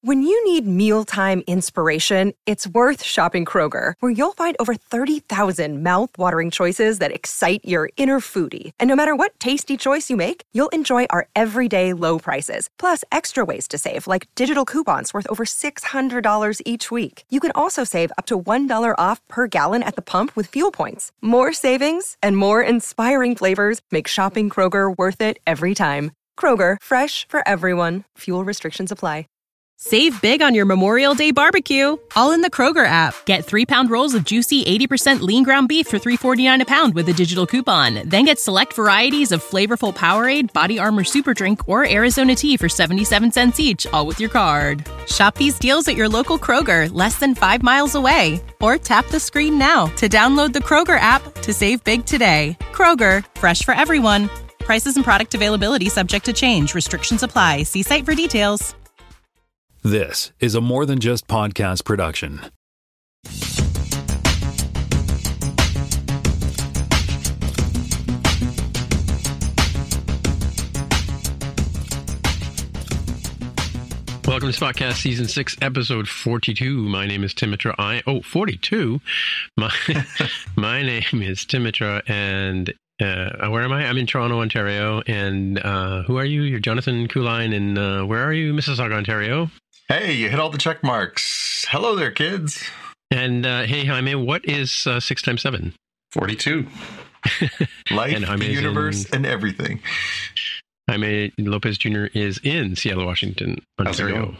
When you need mealtime inspiration, it's worth shopping Kroger, where you'll find over 30,000 mouth-watering choices that excite your inner foodie. And no matter what tasty choice you make, you'll enjoy our everyday low prices, plus extra ways to save, like digital coupons worth over $600 each week. You can also save up to $1 off per gallon at the pump with fuel points. More savings and more inspiring flavors make shopping Kroger worth it every time. Kroger, fresh for everyone. Fuel restrictions apply. Save big on your Memorial Day barbecue, all in the Kroger app. Get 3-pound rolls of juicy 80% lean ground beef for $3.49 a pound with a digital coupon. Then get select varieties of flavorful Powerade, Body Armor Super Drink, or Arizona tea for 77 cents each, all with your card. Shop these deals at your local Kroger, less than 5 miles away. Or tap the screen now to download the Kroger app to save big today. Kroger, fresh for everyone. Prices and product availability subject to change. Restrictions apply. See site for details. This is a More Than Just podcast production. Welcome to Spotcast Season 6, Episode 42. My name is Timitra. 42? My name is Timitra, and where am I? I'm in Toronto, Ontario. And who are you? You're Jonathan Kuline. And where are you? Mississauga, Ontario. Hey, you hit all the check marks. Hello there, kids. And hey, Jaime, what is 6 times 7? 42. Life, and the universe, and everything. Jaime Lopez Jr. is in Seattle, Washington, Ontario.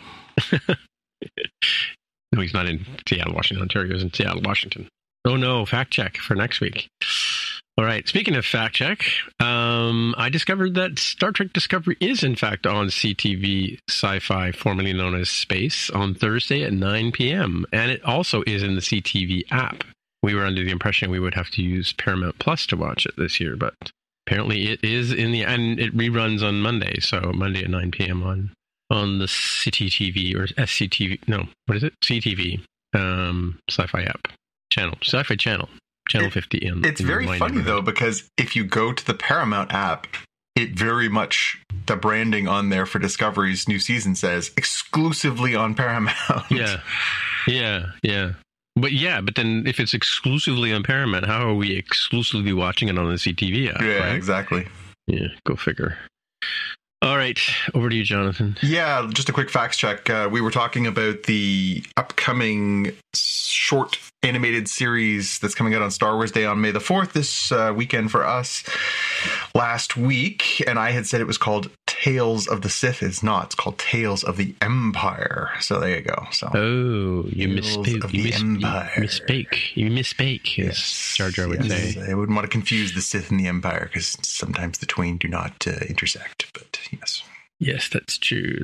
No, he's not in Seattle, Washington. Ontario is in Seattle, Washington. Oh no, fact check for next week. All right. Speaking of fact check, I discovered that Star Trek Discovery is in fact on CTV Sci-Fi, formerly known as Space, on Thursday at 9 p.m. And it also is in the CTV app. We were under the impression we would have to use Paramount Plus to watch it this year, but apparently it is and it reruns on Monday. So Monday at 9 p.m. on the CTV or SCTV. No, what is it? CTV Sci-Fi app channel, Sci-Fi channel. Channel 50 in. It's very funny, though, because if you go to the Paramount app, it very much, the branding on there for Discovery's new season says exclusively on Paramount. Yeah. But then if it's exclusively on Paramount, how are we exclusively watching it on the CTV app? Yeah, right? Exactly. Yeah, go figure. All right, over to you, Jonathan. Yeah, just a quick facts check. We were talking about the upcoming short animated series that's coming out on Star Wars Day on May the 4th, this weekend for us, last week. And I had said it was called Tales of the Sith. It's not. It's called Tales of the Empire. So there you go. So, you misspoke. You misspoke, as Jar Jar would say. I wouldn't want to confuse the Sith and the Empire, because sometimes the twain do not intersect. But yes. Yes, that's true.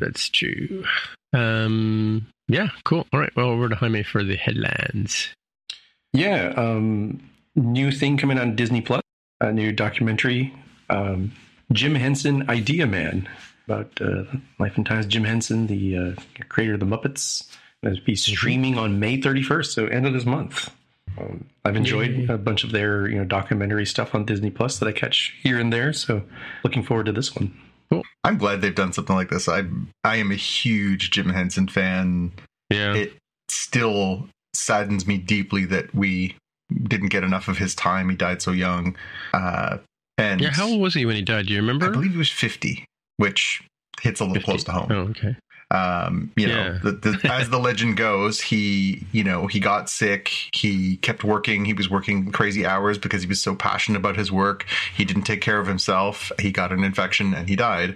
Yeah, cool. All right. Well, over to Jaime for the headlines. Yeah. New thing coming on Disney Plus, a new documentary, Jim Henson Idea Man, about life and times Jim Henson, the creator of the Muppets. It'll be streaming on May 31st, so end of this month. I've enjoyed a bunch of their documentary stuff on Disney Plus that I catch here and there, so looking forward to this one. Cool. I'm glad they've done something like this. I am a huge Jim Henson fan. Yeah. It still saddens me deeply that we didn't get enough of his time. He died so young. And how old was he when he died? Do you remember? I believe he was 50, which hits a little 50. close to home. Oh, okay. As the legend goes, he got sick. He kept working. He was working crazy hours because he was so passionate about his work. He didn't take care of himself. He got an infection and he died.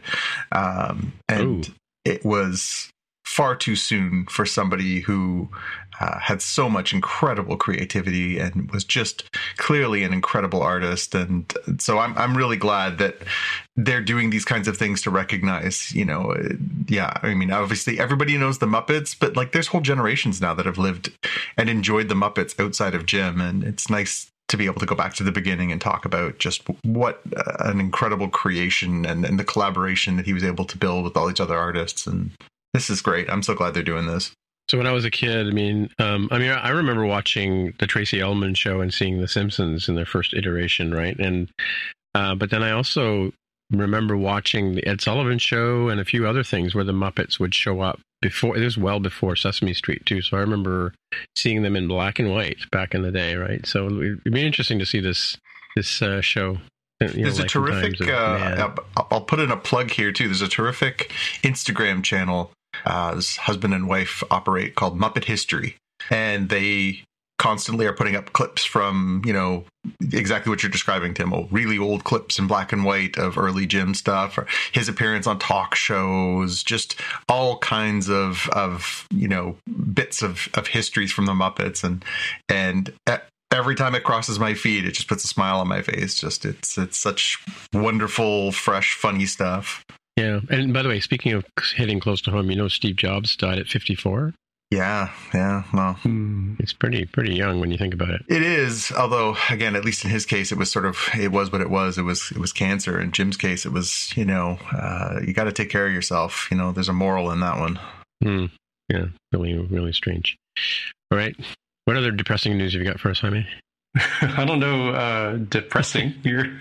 It was far too soon for somebody who had so much incredible creativity and was just clearly an incredible artist. And so I'm really glad that they're doing these kinds of things to recognize, I mean, obviously everybody knows the Muppets, but like there's whole generations now that have lived and enjoyed the Muppets outside of Jim. And it's nice to be able to go back to the beginning and talk about just what an incredible creation and the collaboration that he was able to build with all these other artists. And this is great. I'm so glad they're doing this. So when I was a kid, I remember watching the Tracy Ullman show and seeing The Simpsons in their first iteration, right? And but then I also remember watching the Ed Sullivan Show and a few other things where the Muppets would show up before. It was well before Sesame Street too, so I remember seeing them in black and white back in the day, right? So it'd be interesting to see this show. There's a terrific. I'll put in a plug here too. There's a terrific Instagram channel this husband and wife operate called Muppet History, and they constantly are putting up clips from, exactly what you're describing, Tim. Really old clips in black and white of early Jim stuff, or his appearance on talk shows, just all kinds of bits of histories from the Muppets, and every time it crosses my feed, it just puts a smile on my face. Just it's such wonderful, fresh, funny stuff. Yeah, and by the way, speaking of hitting close to home, Steve Jobs died at 54. Yeah. Well, it's pretty young when you think about it. It is, although again, at least in his case, it was what it was. It was cancer. In Jim's case, it was you got to take care of yourself. There's a moral in that one. Yeah, really strange. All right, what other depressing news have you got for us, Jaime? I don't know. Depressing here.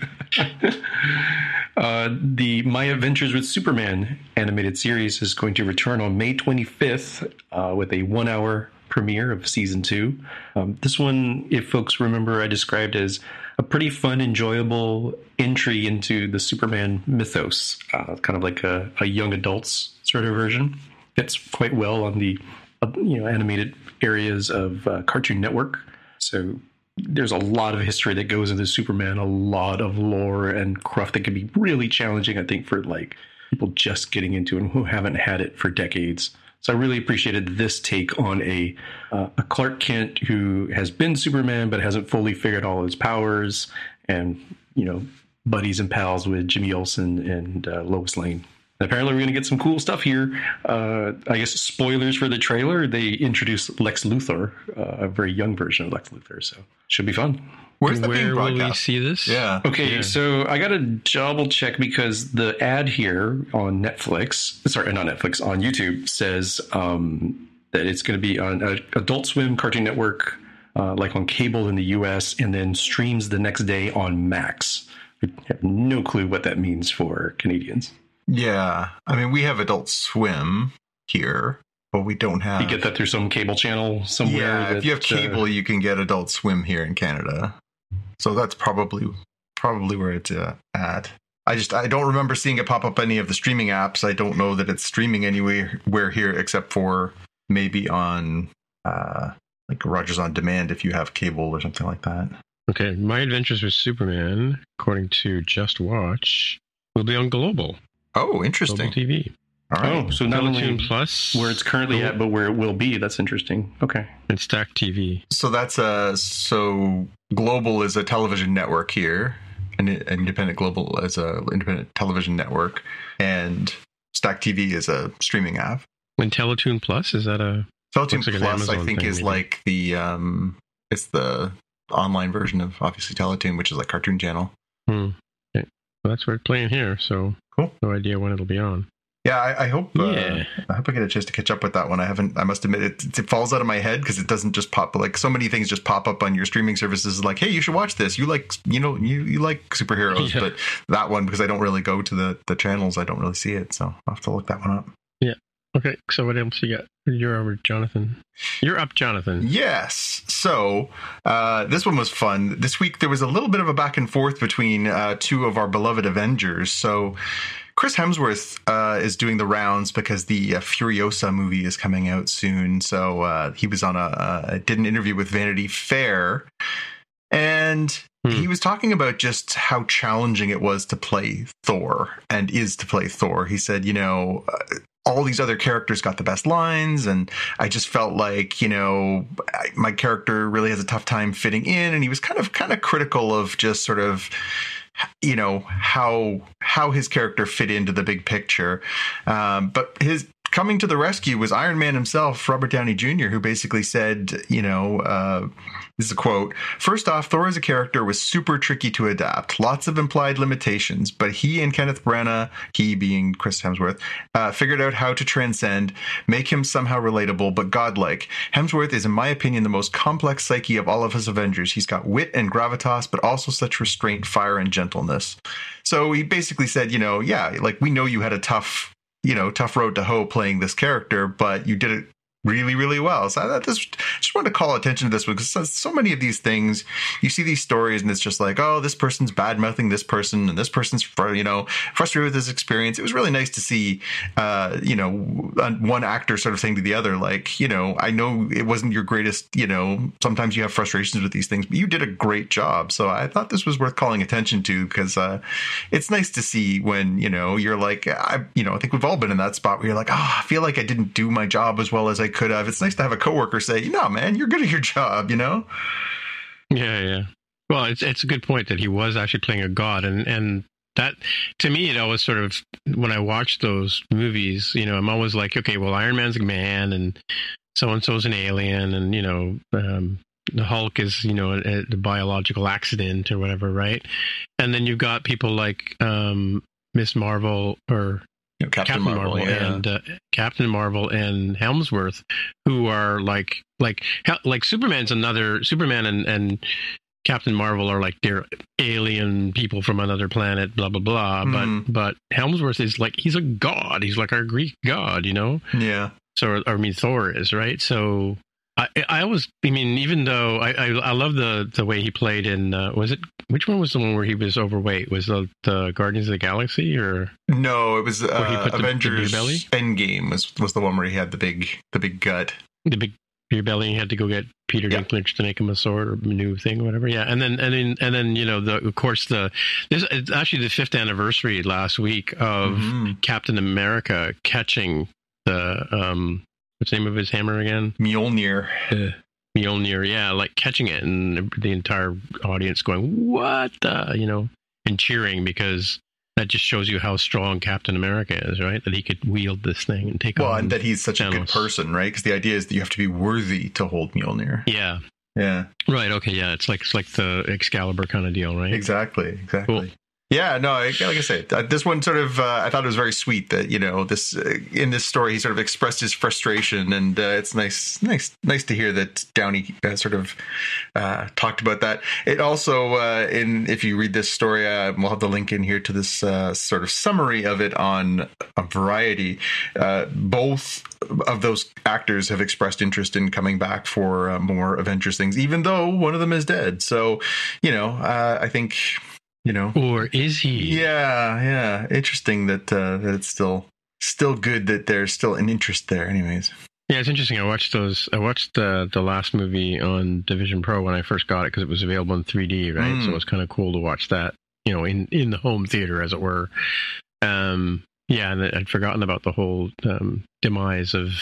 The My Adventures with Superman animated series is going to return on May 25th with a 1-hour premiere of season 2. This one, if folks remember, I described as a pretty fun, enjoyable entry into the Superman mythos, kind of like a young adults sort of version. Fits quite well on the animated areas of Cartoon Network. So there's a lot of history that goes into Superman, a lot of lore and cruft that can be really challenging, I think, for people just getting into it and who haven't had it for decades. So I really appreciated this take on a Clark Kent who has been Superman but hasn't fully figured all his powers, and buddies and pals with Jimmy Olsen and Lois Lane. Apparently, we're going to get some cool stuff here. I guess spoilers for the trailer. They introduced Lex Luthor, a very young version of Lex Luthor, so should be fun. Where's that being Where will broadcast? we see this? Yeah. Okay, so I got to double check because the ad here on Netflix, on YouTube, says that it's going to be on Adult Swim, Cartoon Network, like on cable in the U.S., and then streams the next day on Max. I have no clue what that means for Canadians. Yeah. I mean, we have Adult Swim here, but we don't have... You get that through some cable channel somewhere? Yeah, if you have cable, you can get Adult Swim here in Canada. So that's probably where it's at. I don't remember seeing it pop up any of the streaming apps. I don't know that it's streaming anywhere here except for maybe on Rogers On Demand if you have cable or something like that. Okay, My Adventures with Superman, according to Just Watch, will be on Global. Oh, interesting. Global TV. All right. Oh, so not Teletoon only Plus, where it's currently at, but where it will be. That's interesting. Okay. and Stack TV. So that's so Global is a television network here, and Independent Global is a independent television network, and Stack TV is a streaming app. And Teletoon Plus, is that a... Teletoon like an Plus, I Amazon think, thing, is maybe. like the it's the online version of obviously Teletoon, which is like Cartoon Channel. Okay. Well, that's where it's playing here, so Cool. No idea when it'll be on. Yeah, I hope. Yeah. I hope I get a chance to catch up with that one. I must admit, it falls out of my head because it doesn't just pop. Like so many things just pop up on your streaming services. Like, hey, you should watch this. You like, you like superheroes, Yeah. but that one, because I don't really go to the channels, I don't really see it. So I'll have to look that one up. Okay, so what else you got? You're over, Jonathan. You're up, Jonathan. Yes. So this one was fun. This week there was a little bit of a back and forth between two of our beloved Avengers. So Chris Hemsworth is doing the rounds because the Furiosa movie is coming out soon. So he was on did an interview with Vanity Fair, and he was talking about just how challenging it was to play Thor and is to play Thor. He said, all these other characters got the best lines, and I just felt like, my character really has a tough time fitting in. And he was kind of critical of just sort of, how his character fit into the big picture. But his coming to the rescue was Iron Man himself, Robert Downey Jr., who basically said, this is a quote, "First off, Thor as a character was super tricky to adapt. Lots of implied limitations, but he and Kenneth Branagh, he being Chris Hemsworth, figured out how to transcend, make him somehow relatable, but godlike. Hemsworth is, in my opinion, the most complex psyche of all of us Avengers. He's got wit and gravitas, but also such restraint, fire, and gentleness." So he basically said, we know you had a tough road to hoe playing this character, but you did it really, really well. So I just wanted to call attention to this because so many of these things, you see these stories and it's just like, oh, this person's bad-mouthing this person and this person's, frustrated with his experience. It was really nice to see, one actor sort of saying to the other, like, I know it wasn't your greatest, sometimes you have frustrations with these things, but you did a great job. So I thought this was worth calling attention to because it's nice to see when, you're like, I think we've all been in that spot where you're like, I feel like I didn't do my job as well as I could have. It's nice to have a coworker say, "No, man, you're good at your job," Yeah. Well, it's a good point that he was actually playing a god, and that to me it always sort of, when I watch those movies, I'm always like, okay, well, Iron Man's a man, and so and so's an alien, and the Hulk is a biological accident or whatever, right? And then you've got people like Miss Marvel or Captain Marvel and Captain Marvel and Hemsworth, who are like Superman and Captain Marvel are like they're alien people from another planet, blah blah blah. But Hemsworth is like, he's a god. He's like our Greek god, Yeah. So Thor is, right. So I always, even though I love the way he played in, which one was the one where he was overweight? Was the Guardians of the Galaxy, or? No, it was the Avengers belly? Endgame was the one where he had the big gut. The big beer belly, he had to go get Peter Dinklage to make him a sword or a new thing or whatever. Yeah. And then it's actually the 5th anniversary last week of Captain America catching the, what's the name of his hammer again? Mjolnir. Mjolnir, yeah, like catching it, and the entire audience going, "What?" And cheering, because that just shows you how strong Captain America is, right? That he could wield this thing and take on. Well, and that he's such Thanos. A good person, right? Because the idea is that you have to be worthy to hold Mjolnir. Yeah. Yeah. Right. Okay. Yeah. It's like the Excalibur kind of deal, right? Exactly. Cool. Yeah, no, like I said, this one sort of, I thought it was very sweet that, this in this story, he sort of expressed his frustration, and it's nice to hear that Downey sort of talked about that. It also, if you read this story, we'll have the link in here to this sort of summary of it on Variety. Both of those actors have expressed interest in coming back for more Avengers things, even though one of them is dead. So, I think... or is he? Yeah. Interesting that it's still good that there's still an interest there. Anyways, yeah, it's interesting. I watched the last movie on Division Pro when I first got it, because it was available in 3D, right? So it was kind of cool to watch that, in the home theater, as it were. And I'd forgotten about the whole demise of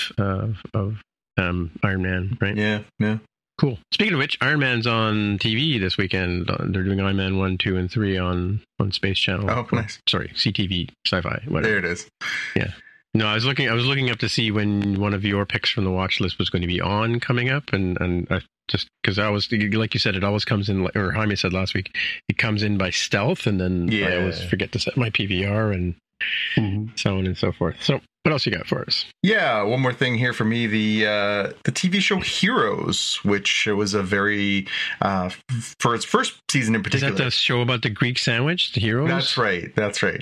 Iron Man, right? Yeah. Cool. Speaking of which, Iron Man's on TV this weekend. They're doing Iron Man 1, 2, and 3 on Space Channel. Oh, nice. Sorry, CTV, Sci-Fi, whatever. There it is. Yeah. No, I was looking up to see when one of your picks from the watch list was going to be on coming up, and I just, because I was, like you said, it always comes in, or Jaime said last week, it comes in by stealth, and then I always forget to set my PVR and so on and so forth. So, what else you got for us? Yeah, one more thing here for me. The TV show Heroes, which was a very, for its first season in particular. Is that the show about the Greek sandwich, the Heroes? That's right.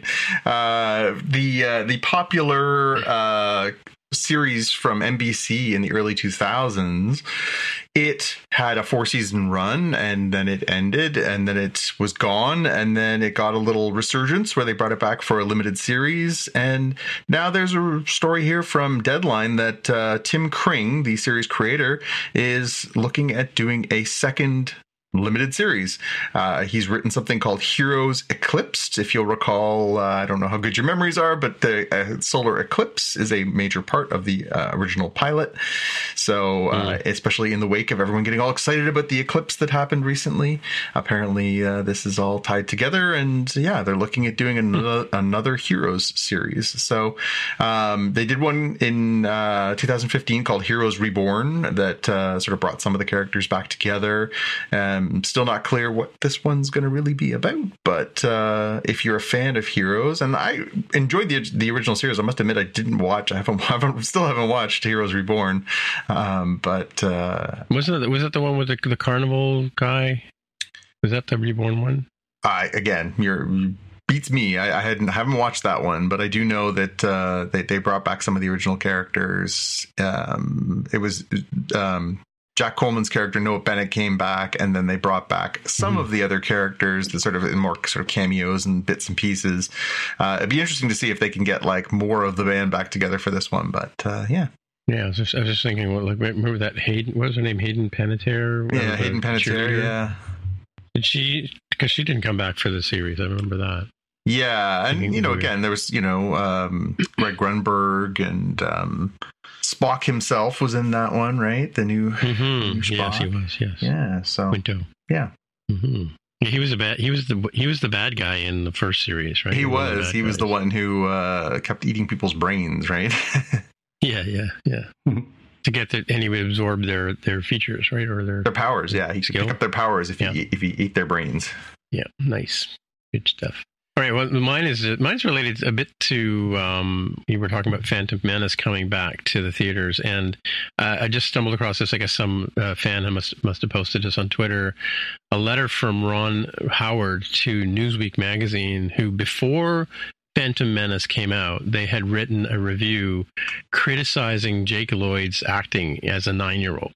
The popular series from NBC in the early 2000s, it had a 4-season run, and then it ended, and then it was gone, and then it got a little resurgence where they brought it back for a limited series. And now there's a story here from Deadline that Tim Kring, the series creator, is looking at doing a second limited series. He's written something called Heroes Eclipsed. If you'll recall, I don't know how good your memories are, but the solar eclipse is a major part of the original pilot. So, especially in the wake of everyone getting all excited about the eclipse that happened recently, apparently this is all tied together. And yeah, they're looking at doing another Heroes series. So they did one in 2015 called Heroes Reborn that sort of brought some of the characters back together. Still not clear what this one's going to really be about. But if you're a fan of Heroes, and I enjoyed the original series, I must admit I still haven't watched Heroes Reborn. But was that the one with the carnival guy? Was that the Reborn one? Again, you beats me. I haven't watched that one, but I do know that they brought back some of the original characters. It was Jack Coleman's character Noah Bennett came back, and then they brought back some of the other characters that sort of in more sort of cameos and bits and pieces. It'd be interesting to see if they can get like more of the band back together for this one. But yeah. Yeah, I was just thinking, remember that Hayden? What was her name? Hayden Panettiere? Yeah, Hayden Panettiere. Yeah. Did she? Because she didn't come back for the series. I remember that. Yeah, and again, there was Greg Grunberg and Spock himself was in that one, right? The new Spock. Yes, he was. Yes. Yeah. So Quinto. Yeah. Mm-hmm. He was the bad guy in the first series, right? He was the one who kept eating people's brains, right? Yeah. To get and he would absorb their features, right, or their powers. Yeah, he could pick up their powers if he ate their brains. Yeah, nice, good stuff. All right, well, mine's related a bit to you were talking about Phantom Menace coming back to the theaters, and I just stumbled across this. I guess some fan must have posted this on Twitter. A letter from Ron Howard to Newsweek magazine, who before Phantom Menace came out, they had written a review criticizing Jake Lloyd's acting as a 9-year-old.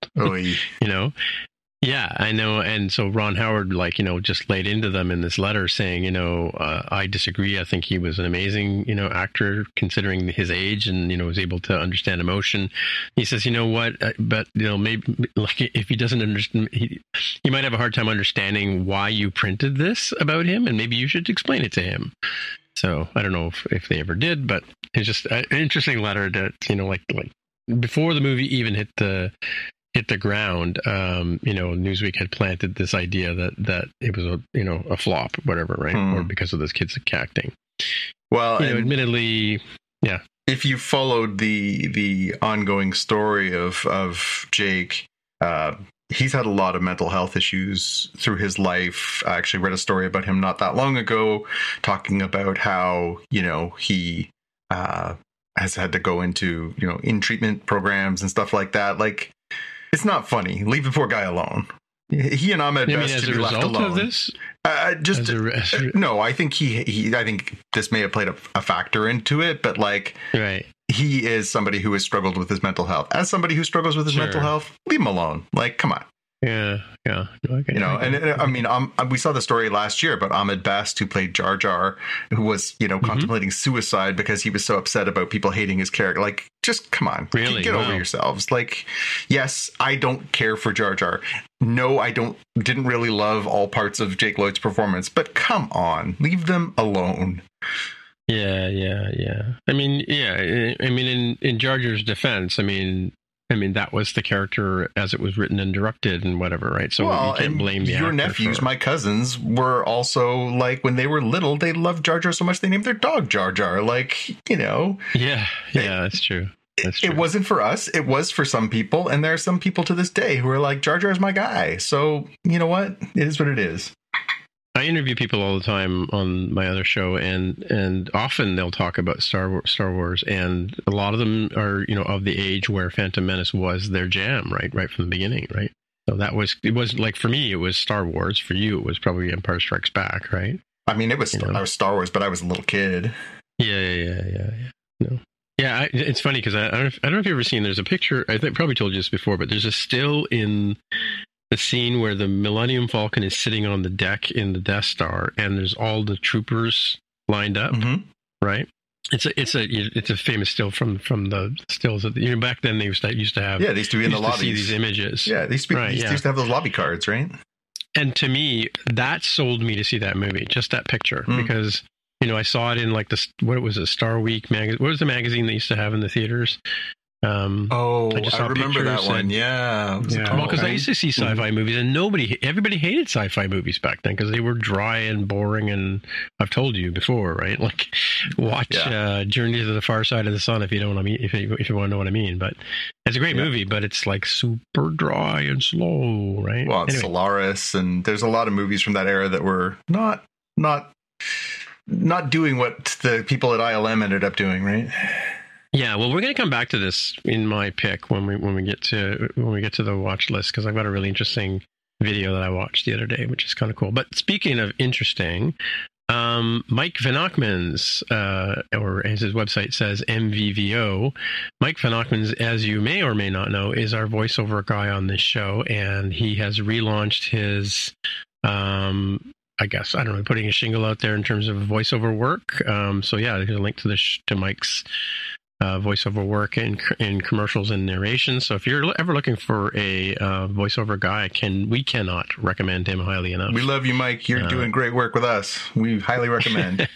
Yeah, I know. And so Ron Howard, just laid into them in this letter saying, I disagree. I think he was an amazing, actor considering his age and, was able to understand emotion. He says, but, maybe if he doesn't understand, he might have a hard time understanding why you printed this about him, and maybe you should explain it to him. So I don't know if they ever did, but it's just an interesting letter that, like before the movie even hit the ground, Newsweek had planted this idea that it was a flop, whatever, right? Or because of this kid's acting. Well, admittedly, yeah. If you followed the ongoing story of Jake, he's had a lot of mental health issues through his life. I actually read a story about him not that long ago, talking about how, he has had to go into, in treatment programs and stuff like that. Like, it's not funny. Leave the poor guy alone. He and Ahmed Best should be left alone. Of this? No, I think I think this may have played a factor into it, but right. He is somebody who has struggled with his mental health. As somebody who struggles with his mental health, leave him alone. Come on. Yeah. No, we saw the story last year about Ahmed Best, who played Jar Jar, who was, contemplating suicide because he was so upset about people hating his character. Just come on, really? Get over yourselves. Yes, I don't care for Jar Jar. No, I didn't really love all parts of Jake Lloyd's performance, but come on, leave them alone. Yeah. I mean, in Jar Jar's defense, that was the character as it was written and directed and whatever, right? So you can't blame the actor. Your nephews, my cousins, were also when they were little, they loved Jar Jar so much they named their dog Jar Jar. Yeah, that's true. It wasn't for us. It was for some people, and there are some people to this day who are like, Jar Jar's my guy. So you know what? It is what it is. I interview people all the time on my other show, and often they'll talk about Star Wars, and a lot of them are, of the age where Phantom Menace was their jam, right from the beginning, right? So it was like, for me, it was Star Wars. For you, it was probably Empire Strikes Back, right? I mean, I was Star Wars, but I was a little kid. Yeah. No. Yeah, it's funny because I don't know if you've ever seen. There's a picture. I think probably told you this before, but there's a still in the scene where the Millennium Falcon is sitting on the deck in the Death Star, and there's all the troopers lined up, right? It's a famous still from the stills that back then they used to have. Yeah, they used to be in the lobbies. See these images. Yeah, they used to have those lobby cards, right? And to me, that sold me to see that movie, just that picture, because I saw it in what was it, Star Week magazine? What was the magazine they used to have in the theaters? I remember that one. Yeah. Well, because I used to see sci-fi movies, and everybody hated sci-fi movies back then because they were dry and boring. And I've told you before, right? Like, watch Journey to the Far Side of the Sun if you don't want to, if you want to know what I mean. But it's a great movie, but it's like super dry and slow, right? Well, it's Solaris, and there's a lot of movies from that era that were not doing what the people at ILM ended up doing, right? Yeah, well, we're going to come back to this in my pick when we get to the watch list, because I've got a really interesting video that I watched the other day, which is kind of cool. But speaking of interesting, Mike Van Ochmans, or as his website says, MVVO. Mike Van Ochmans, as you may or may not know, is our voiceover guy on this show, and he has relaunched his, I guess, I don't know, putting a shingle out there in terms of voiceover work. So yeah, there's a link to Mike's voiceover work in commercials and narration. So if you're ever looking for a voiceover guy, we cannot recommend him highly enough. We love you, Mike. You're doing great work with us. We highly recommend.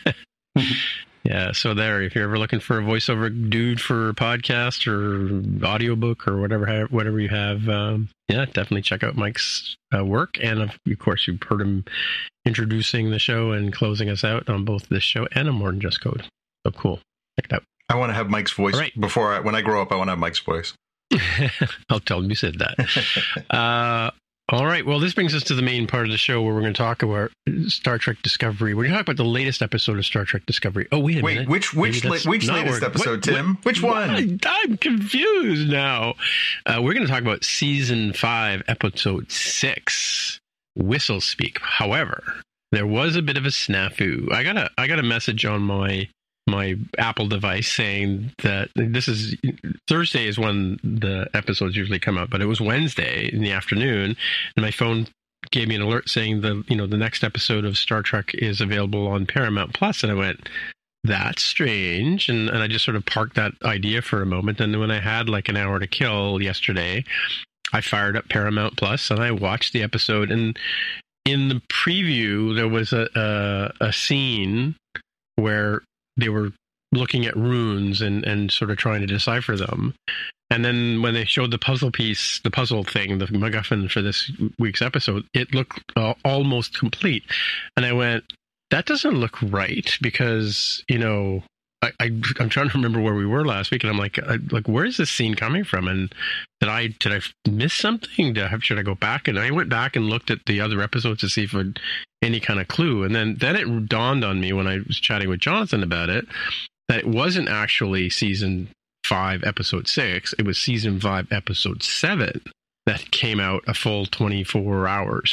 Yeah, so there, if you're ever looking for a voiceover dude for a podcast or audiobook or whatever you have, definitely check out Mike's work. And of course, you've heard him introducing the show and closing us out on both this show and a More Than Just Code. So cool. Check it out. I want to have Mike's voice when I grow up. I want to have Mike's voice. I'll tell him you said that. All right. Well, this brings us to the main part of the show where we're going to talk about Star Trek Discovery. We're going to talk about the latest episode of Star Trek Discovery. Oh, wait a minute. Which latest episode, Tim? Which one? I'm confused now. We're going to talk about Season 5, Episode 6, Whistle Speak. However, there was a bit of a snafu. I got a message on my Apple device saying that Thursday is when the episodes usually come out, but it was Wednesday in the afternoon, and my phone gave me an alert saying the next episode of Star Trek is available on Paramount Plus, and I went, that's strange, and I just sort of parked that idea for a moment, and when I had like an hour to kill yesterday, I fired up Paramount Plus and I watched the episode, and in the preview there was a scene where they were looking at runes and sort of trying to decipher them. And then when they showed the puzzle thing, the MacGuffin for this week's episode, it looked almost complete. And I went, that doesn't look right, because, I'm trying to remember where we were last week, and I'm like, where is this scene coming from? And did I miss something? Should I go back? And I went back and looked at the other episodes to see if it any kind of clue. And then it dawned on me when I was chatting with Jonathan about it, that it wasn't actually Season 5, Episode 6. It was Season 5, Episode 7 that came out a full 24 hours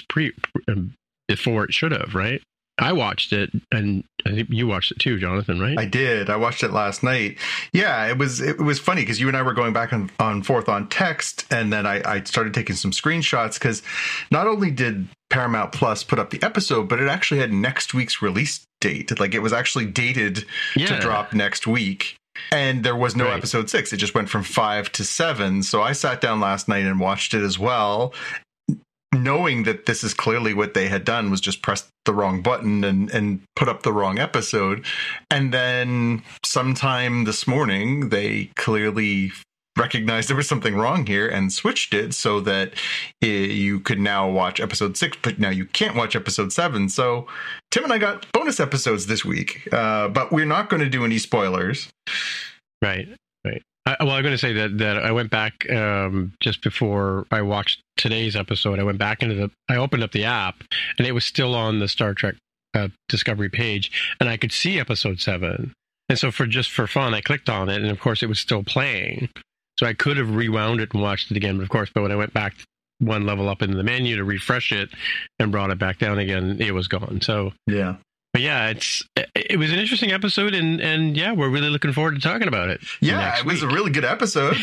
before it should have, right? I watched it, and I think you watched it too, Jonathan, right? I did. I watched it last night. Yeah, it was funny because you and I were going back and forth on text, and then I started taking some screenshots, because not only did Paramount Plus put up the episode, but it actually had next week's release date. Like, it was actually dated to drop next week. And there was no episode 6. It just went from 5 to 7. So I sat down last night and watched it as well, knowing that this is clearly what they had done, was just press the wrong button and put up the wrong episode. And then sometime this morning, they clearly recognized there was something wrong here and switched it so that you could now watch episode 6, but now you can't watch episode 7. So Tim and I got bonus episodes this week, but we're not going to do any spoilers. Right. I'm going to say that I went back just before I watched today's episode. I went back I opened up the app, and it was still on the Star Trek Discovery page, and I could see episode 7. And so for fun, I clicked on it, and of course it was still playing. So I could have rewound it and watched it again, but when I went back one level up into the menu to refresh it and brought it back down again, it was gone. So yeah. But yeah, it was an interesting episode, and yeah, we're really looking forward to talking about it. Yeah, it was a really good episode.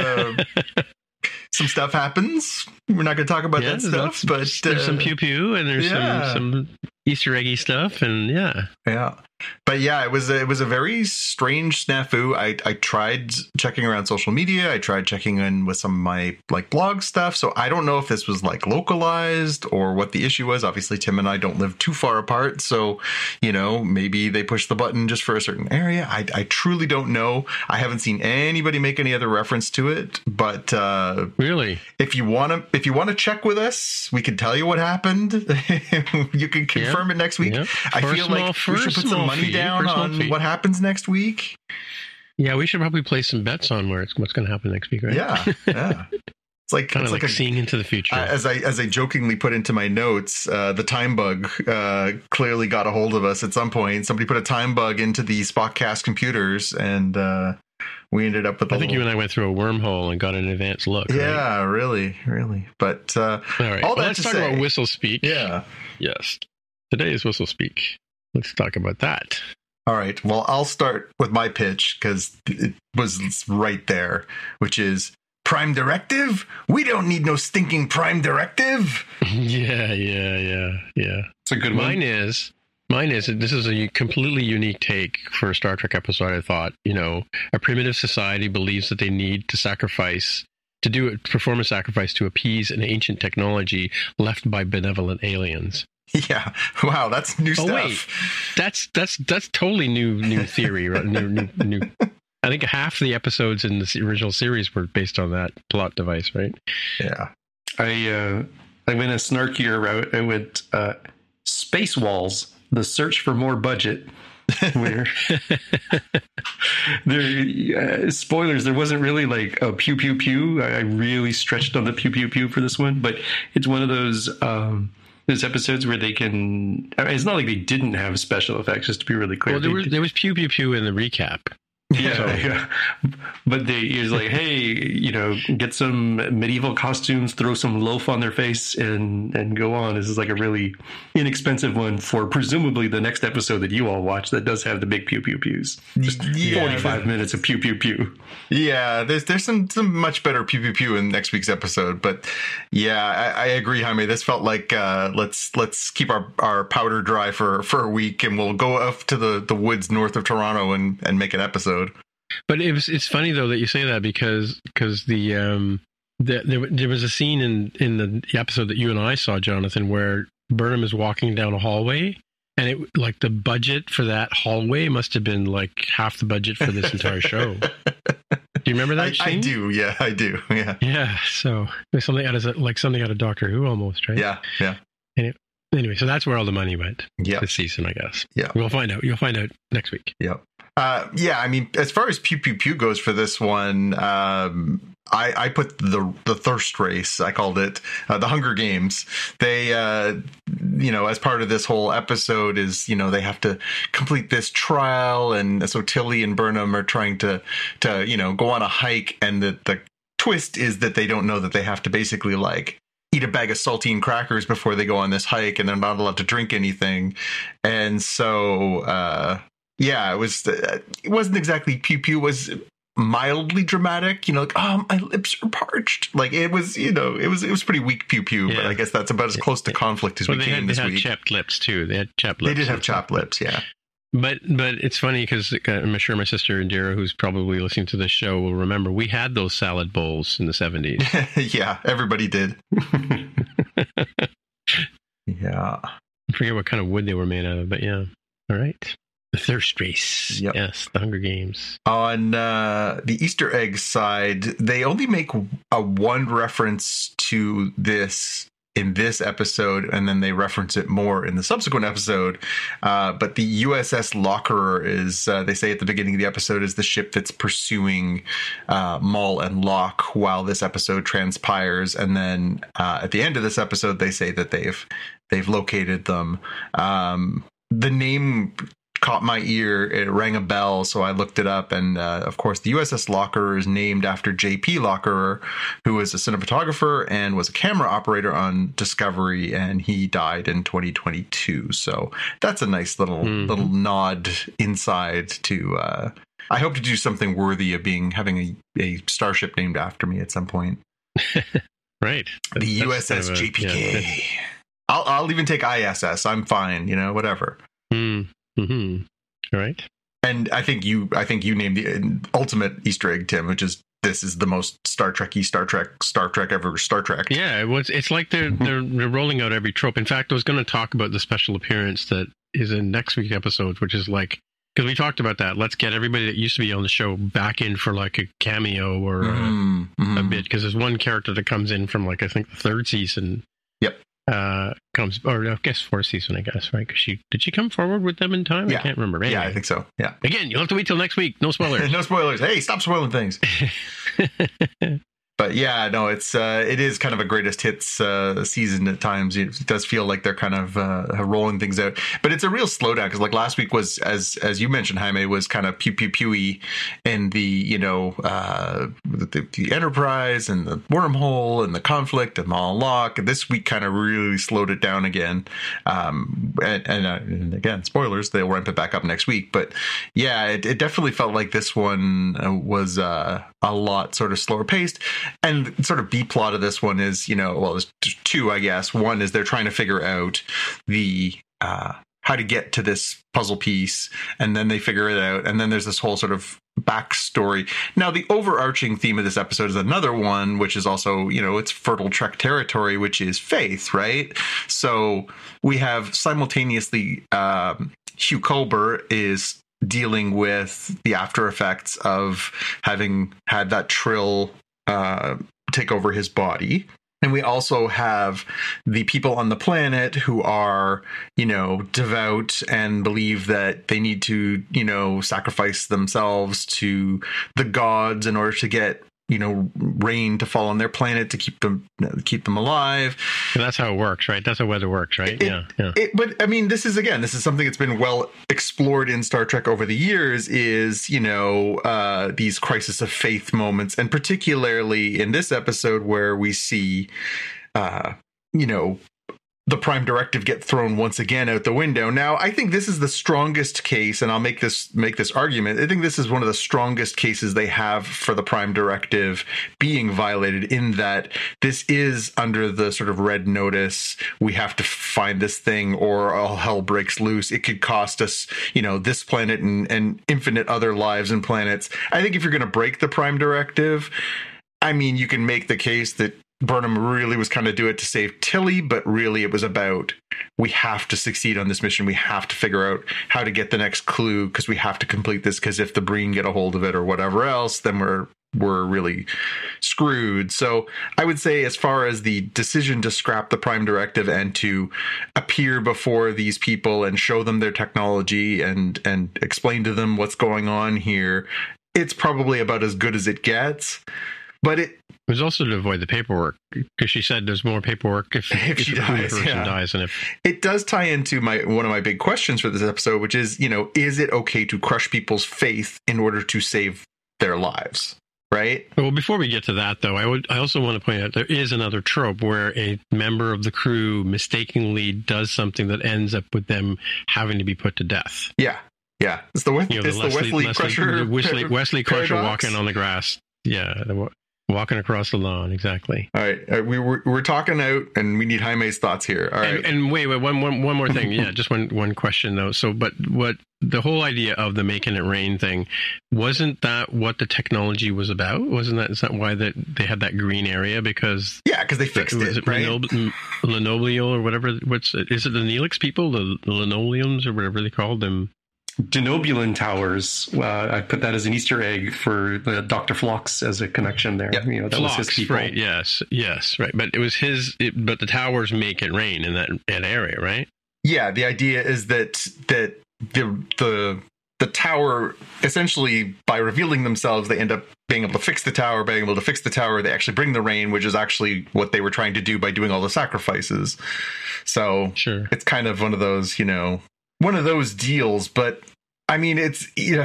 Some stuff happens. We're not going to talk about that stuff, but there's some pew pew, and there's some Easter eggy stuff, and yeah. But yeah, it was a very strange snafu. I tried checking around social media. I tried checking in with some of my blog stuff. So I don't know if this was localized or what the issue was. Obviously, Tim and I don't live too far apart, so maybe they pushed the button just for a certain area. I truly don't know. I haven't seen anybody make any other reference to it. But really, if you want to check with us, we can tell you what happened. You can confirm it next week. Yeah. I feel like we should put some money down on what happens next week. Yeah, we should probably place some bets on what's going to happen next week, right? Yeah. It's like kind of like seeing into the future. As I jokingly put into my notes, the time bug clearly got a hold of us at some point. Somebody put a time bug into the Spockcast computers, and we ended up with. I think you and I went through a wormhole and got an advanced look. Yeah, right? really. But all right, let's talk about Whistle Speak. Yeah. Yes. Today is Whistle Speak. Let's talk about that. All right. Well, I'll start with my pitch because it was right there, which is Prime Directive. We don't need no stinking Prime Directive. Yeah. It's a good one. Mine is this is a completely unique take for a Star Trek episode. I thought, a primitive society believes that they need to perform a sacrifice to appease an ancient technology left by benevolent aliens. Yeah. Wow, that's new stuff. Wait. That's totally new theory, right? New. I think half the episodes in the original series were based on that plot device, right? Yeah. I went a snarkier route. I went Space Walls, the search for more budget. Where spoilers, there wasn't really a pew pew pew. I really stretched on the pew pew pew for this one, but it's one of those episodes where they can. It's not like they didn't have special effects. Just to be really clear, well, there was pew pew pew in the recap. Yeah. But he was like, hey, get some medieval costumes, throw some loaf on their face, and go on. This is a really inexpensive one for presumably the next episode that you all watch that does have the big pew pew pews. Just 45 minutes of pew pew pew. Yeah, there's some much better pew pew pew in next week's episode, but yeah, I agree, Jaime. This felt like let's keep our powder dry for a week, and we'll go up to the woods north of Toronto and make an episode. But it's funny though that you say that because there was a scene in the episode that you and I saw, Jonathan, where Burnham is walking down a hallway, and it the budget for that hallway must have been half the budget for this entire show. Do you remember that scene? I do. Yeah, I do. Yeah. Yeah. So there's something out of Doctor Who almost, right? Yeah. Anyway, so that's where all the money went. Yeah. This season, I guess. Yeah. We'll find out. You'll find out next week. Yep. I mean, as far as pew pew pew goes for this one, I put the thirst race. I called it the Hunger Games. They, as part of this whole episode is, they have to complete this trial, and so Tilly and Burnham are trying to go on a hike, and the twist is that they don't know that they have to basically eat a bag of saltine crackers before they go on this hike, and they're not allowed to drink anything, and so. Yeah, it wasn't exactly pew pew. It was mildly dramatic. My lips are parched. It was, it was pretty weak pew pew. Yeah. But I guess that's about as close to conflict as we came this week. They had chapped lips too. They had chapped lips. They did have chapped lips. Yeah. But it's funny because I'm sure my sister Indira, who's probably listening to this show, will remember we had those salad bowls in the 70s. Yeah, everybody did. Yeah. I forget what kind of wood they were made out of, but yeah. All right. The thirst race. Yep. Yes, the Hunger Games. On the Easter egg side, they only make one reference to this in this episode, and then they reference it more in the subsequent episode. But the USS Lockerer is, they say at the beginning of the episode, is the ship that's pursuing Maul and Locke while this episode transpires. And then at the end of this episode, they say that they've located them. The name caught my ear. It rang a bell, so I looked it up, and of course the USS Lockerer is named after J.P. Lockerer, who was a cinematographer and was a camera operator on Discovery, and he died in 2022. So that's a nice little nod inside to I hope to do something worthy of having a starship named after me at some point. Right. The USS JPK. Yeah. I'll even take ISS. I'm fine, whatever. Mm-hmm. right? And I think you named the ultimate Easter egg, Tim, which is this is the most Star Trek ever Star Trek. Yeah, it's like they're rolling out every trope. In fact, I was going to talk about the special appearance that is in next week's episode, which is like, because we talked about that. Let's get everybody that used to be on the show back in for like a cameo or a bit, because there's one character that comes in from like I think the third season. Yep. Comes, or I guess fourth season, I guess, right? Because did she come forward with them in time? Yeah. I can't remember. Anyway. Yeah, I think so. Yeah. Again, you'll have to wait till next week. No spoilers. No spoilers. Hey, stop spoiling things. But yeah, no, it is kind of a greatest hits season at times. It does feel like they're kind of rolling things out, but it's a real slowdown because like last week was, as you mentioned, Jaime, was kind of pew-pew-pewy in the, the Enterprise and the wormhole and the conflict and Mal Locke. This week kind of really slowed it down again. And again, spoilers, they'll ramp it back up next week. But yeah, it definitely felt like this one was a lot sort of slower paced. And sort of B plot of this one is, there's two, I guess. One is they're trying to figure out the how to get to this puzzle piece, and then they figure it out. And then there's this whole sort of backstory. Now, the overarching theme of this episode is another one, which is also, it's fertile Trek territory, which is faith, right? So we have simultaneously Hugh Culber is dealing with the after effects of having had that Trill take over his body. And we also have the people on the planet who are, devout and believe that they need to, sacrifice themselves to the gods in order to get, rain to fall on their planet to keep them alive. And that's how it works, right? That's how weather works, right? Yeah. But I mean, this is something that's been well explored in Star Trek over the years is, these crisis of faith moments. And particularly in this episode where we see, the Prime Directive get thrown once again out the window. Now, I think this is the strongest case, and I'll make this argument. I think this is one of the strongest cases they have for the Prime Directive being violated, in that this is under the sort of red notice. We have to find this thing or all hell breaks loose. It could cost us, this planet and infinite other lives and planets. I think if you're going to break the Prime Directive, I mean, you can make the case that Burnham really was kind of do it to save Tilly, but really it was about, we have to succeed on this mission. We have to figure out how to get the next clue because we have to complete this, because if the Breen get a hold of it or whatever else, then we're really screwed. So I would say, as far as the decision to scrap the Prime Directive and to appear before these people and show them their technology and explain to them what's going on here, it's probably about as good as it gets. But it was also to avoid the paperwork, because she said there's more paperwork if she dies, dies. And if it does tie into one of my big questions for this episode, which is, is it okay to crush people's faith in order to save their lives? Right. Well, before we get to that, though, I also want to point out there is another trope where a member of the crew mistakenly does something that ends up with them having to be put to death. Yeah. It's the Wesley Crusher. Wesley Crusher walking on the grass. Yeah. Walking across the lawn, exactly. All right, we're talking out, and we need Jaime's thoughts here. All right, and wait, one more thing. Yeah, just one question though. So, but what the whole idea of the making it rain thing, wasn't that what the technology was about? Is that why that they had that green area? Because they fixed it, right? Linoleum or whatever. Is it the Neelix people, the linoleums or whatever they called them? Denobulin towers. I put that as an Easter egg for the Dr. Phlox as a connection there. Yep. That Phlox, was his people. Right? Yes, right. But it was but the towers make it rain in that area, right? Yeah, the idea is that the tower, essentially, by revealing themselves, they end up being able to fix the tower. Being able to fix the tower, they actually bring the rain, which is actually what they were trying to do by doing all the sacrifices. So sure, it's kind of one of those, one of those deals. But I mean, it's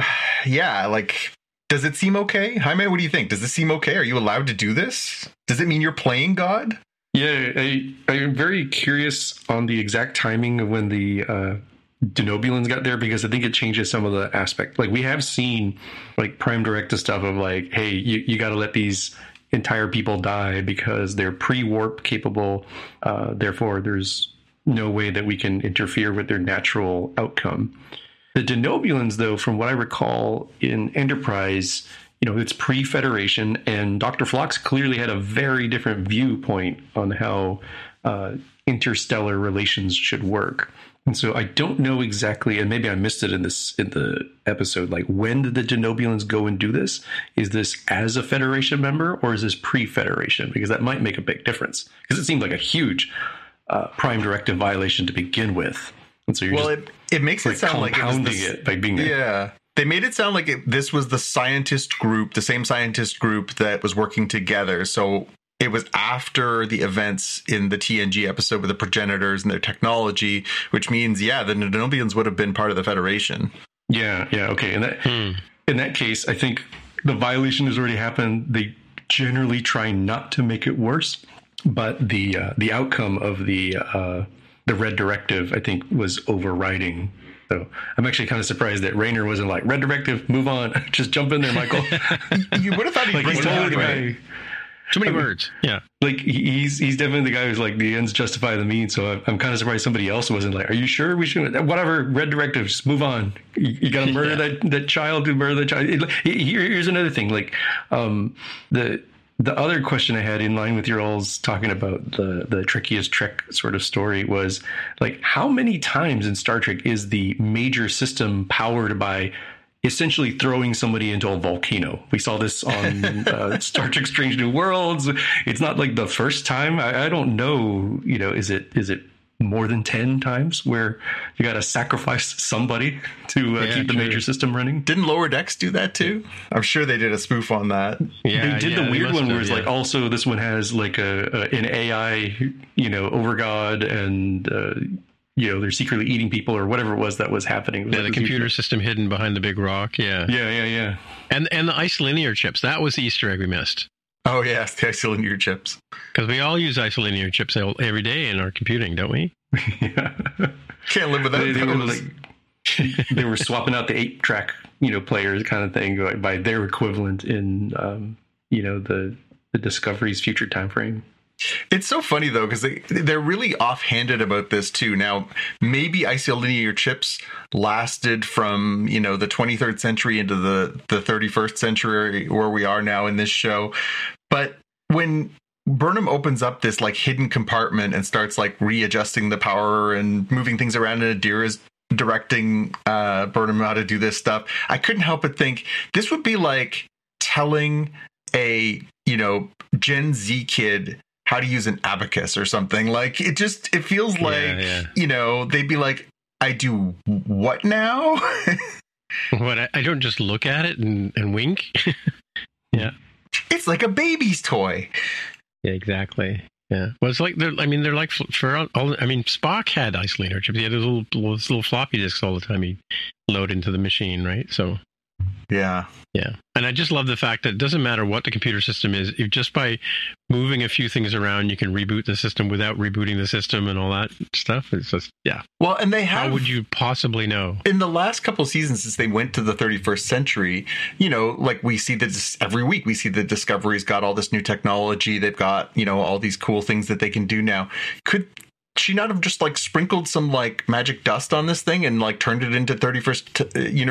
like, does it seem okay? Jaime, what do you think? Does this seem okay? Are you allowed to do this? Does it mean you're playing God? Yeah, I'm very curious on the exact timing of when the Denobulins got there, because I think it changes some of the aspect. Like, we have seen like Prime Directive stuff of like, hey, you got to let these entire people die because they're pre-warp capable. Therefore, there's no way that we can interfere with their natural outcome. The Denobulans, though, from what I recall in Enterprise, it's pre-Federation, and Dr. Phlox clearly had a very different viewpoint on how interstellar relations should work. And so I don't know exactly, and maybe I missed it in the episode, like when did the Denobulans go and do this? Is this as a Federation member, or is this pre-Federation? Because that might make a big difference. Because it seemed like a huge Prime Directive violation to begin with. And so you're it makes it sound like it by being there. Yeah. They made it sound like this was the scientist group, the same scientist group that was working together. So it was after the events in the TNG episode with the progenitors and their technology, which means, the Denobulans would have been part of the Federation. Yeah, okay. In that case, I think the violation has already happened. They generally try not to make it worse, but the outcome of the Red Directive, I think, was overriding. So I'm actually kind of surprised that Rayner wasn't like, Red Directive, move on, just jump in there, Michael. You would have thought he'd bring totally the guy. Too many words. Yeah. Like he's definitely the guy who's like, the ends justify the means. So I'm kind of surprised somebody else wasn't like, are you sure we should, whatever, Red Directive, just move on. You got to murder that child, murder that child. Here's another thing. Like the other question I had in line with your all's talking about the trickiest Trek sort of story was like, how many times in Star Trek is the major system powered by essentially throwing somebody into a volcano? We saw this on Star Trek Strange New Worlds. It's not like the first time. I don't know, is it more than 10 times where you got to sacrifice somebody to keep the major system running? Didn't Lower Decks do that too? I'm sure they did a spoof on that. Yeah, they did the weird one where it's like, also this one has like an AI, overgod, and they're secretly eating people or whatever it was that was happening. The computer system hidden behind the big rock. Yeah. And the isolinear chips. That was the Easter egg we missed. Oh, yes, the isolinear chips. Because we all use isolinear chips every day in our computing, don't we? Yeah. Can't live without those. They were swapping out the 8-track, players kind of thing by their equivalent in, the Discovery's future time frame. It's so funny, though, because they're really offhanded about this, too. Now, maybe isolinear chips lasted from, the 23rd century into the 31st century, where we are now in this show. But when Burnham opens up this, like, hidden compartment and starts, like, readjusting the power and moving things around, and Adira's directing Burnham how to do this stuff, I couldn't help but think this would be like telling a, Gen Z kid how to use an abacus or something. Like, it feels like, they'd be like, I do what now? What, I don't just look at it and wink? Yeah. It's like a baby's toy. Yeah, exactly. Yeah. Well, it's like, they're like, for all, Spock had isolator chips. He had those little floppy disks all the time he'd load into the machine, right? So. Yeah. And I just love the fact that it doesn't matter what the computer system is. If just by moving a few things around, you can reboot the system without rebooting the system and all that stuff. It's just, yeah. Well, and they have... How would you possibly know? In the last couple of seasons, since they went to the 31st century, like we see this every week, we see the Discovery's got all this new technology. They've got, all these cool things that they can do now. Could she not have just like sprinkled some like magic dust on this thing and like turned it into 31st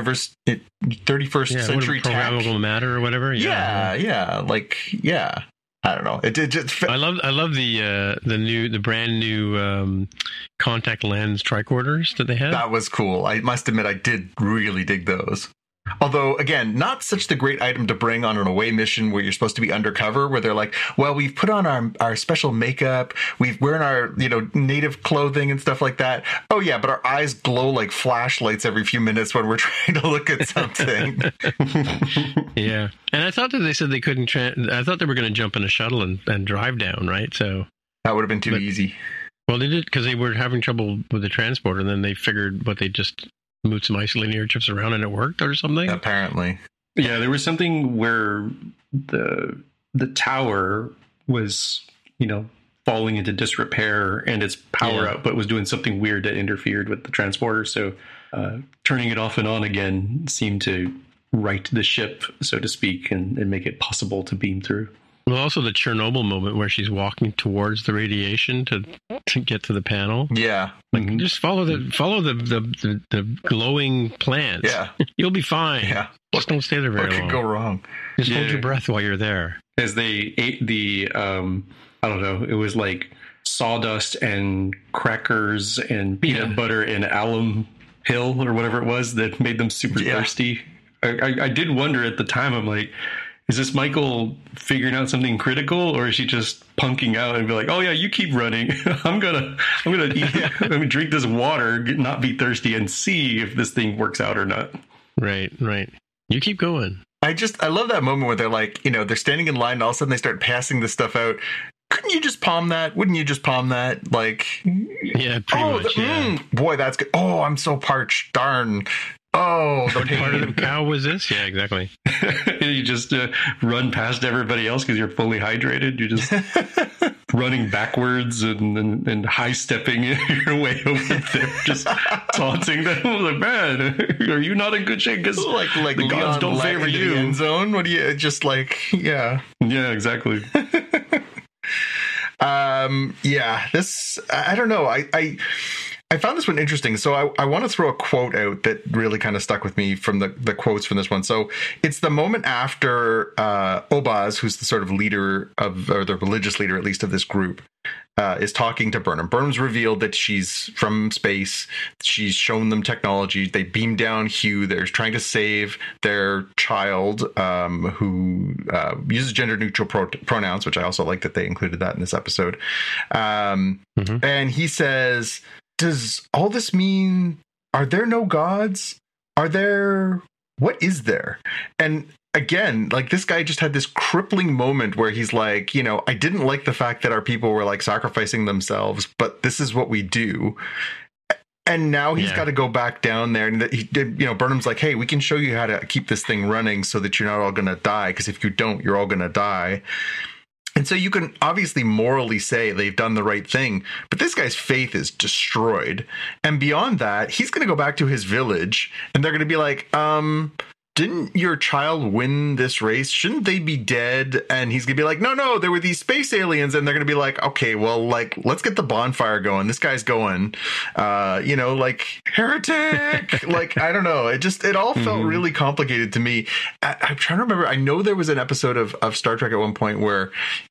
century programmable matter or whatever? Yeah. Like, yeah. I don't know. It just. I love the brand new contact lens tricorders that they have. That was cool. I must admit, I did really dig those. Although, again, not such the great item to bring on an away mission where you're supposed to be undercover, where they're like, well, we've put on our special makeup, we've wearing our, native clothing and stuff like that. Oh, yeah, but our eyes glow like flashlights every few minutes when we're trying to look at something. Yeah. And I thought that they said they couldn't, I thought they were going to jump in a shuttle and drive down, right? So that would have been too easy. Well, they did, because they were having trouble with the transporter, and then they figured they just moved some isolinear chips around and it worked or something. Apparently. Yeah, there was something where the tower was, falling into disrepair, and its power output was doing something weird that interfered with the transporter. So turning it off and on again seemed to right the ship, so to speak, and make it possible to beam through. Well, also the Chernobyl moment where she's walking towards the radiation to get to the panel. Yeah. Like, just follow the glowing plants. Yeah. You'll be fine. Yeah. Just don't stay there very long. What could go wrong? Just hold your breath while you're there. As they ate the, I don't know, it was like sawdust and crackers and peanut butter and alum hill or whatever it was that made them super thirsty. I did wonder at the time, I'm like, is this Michael figuring out something critical, or is she just punking out and be like, "Oh yeah, you keep running. I'm gonna eat, I'm gonna drink this water, not be thirsty, and see if this thing works out or not." Right. You keep going. I love that moment where they're like, they're standing in line, and all of a sudden they start passing this stuff out. Couldn't you just palm that? Wouldn't you just palm that? Like, yeah, pretty much. Boy, that's good. Oh, I'm so parched. Darn. Oh, what part of the cow was this? Yeah, exactly. You just run past everybody else because you're fully hydrated. You're just running backwards and high-stepping your way over there, just taunting them. Like, man, are you not in good shape? Because like the gods don't favor you. The end zone? What do you, just like, yeah. Yeah, exactly. This, I don't know. I found this one interesting. So I want to throw a quote out that really kind of stuck with me from the quotes from this one. So it's the moment after Obaz, who's the sort of leader or the religious leader, at least of this group, is talking to Burnham. Burnham's revealed that she's from space. She's shown them technology. They beam down Hugh. They're trying to save their child, who uses gender-neutral pronouns, which I also like that they included that in this episode. And he says, does all this mean, are there no gods? What is there? And again, like, this guy just had this crippling moment where he's like, I didn't like the fact that our people were like sacrificing themselves, but this is what we do. And now he's got to go back down there, and Burnham's like, hey, we can show you how to keep this thing running so that you're not all going to die. Because if you don't, you're all going to die. And so you can obviously morally say they've done the right thing, but this guy's faith is destroyed. And beyond that, he's going to go back to his village, and they're going to be like, didn't your child win this race? Shouldn't they be dead? And he's going to be like, no, there were these space aliens. And they're going to be like, okay, well, like, let's get the bonfire going. This guy's going, like, heretic. Like, I don't know. It all felt really complicated to me. I'm trying to remember. I know there was an episode of Star Trek at one point where,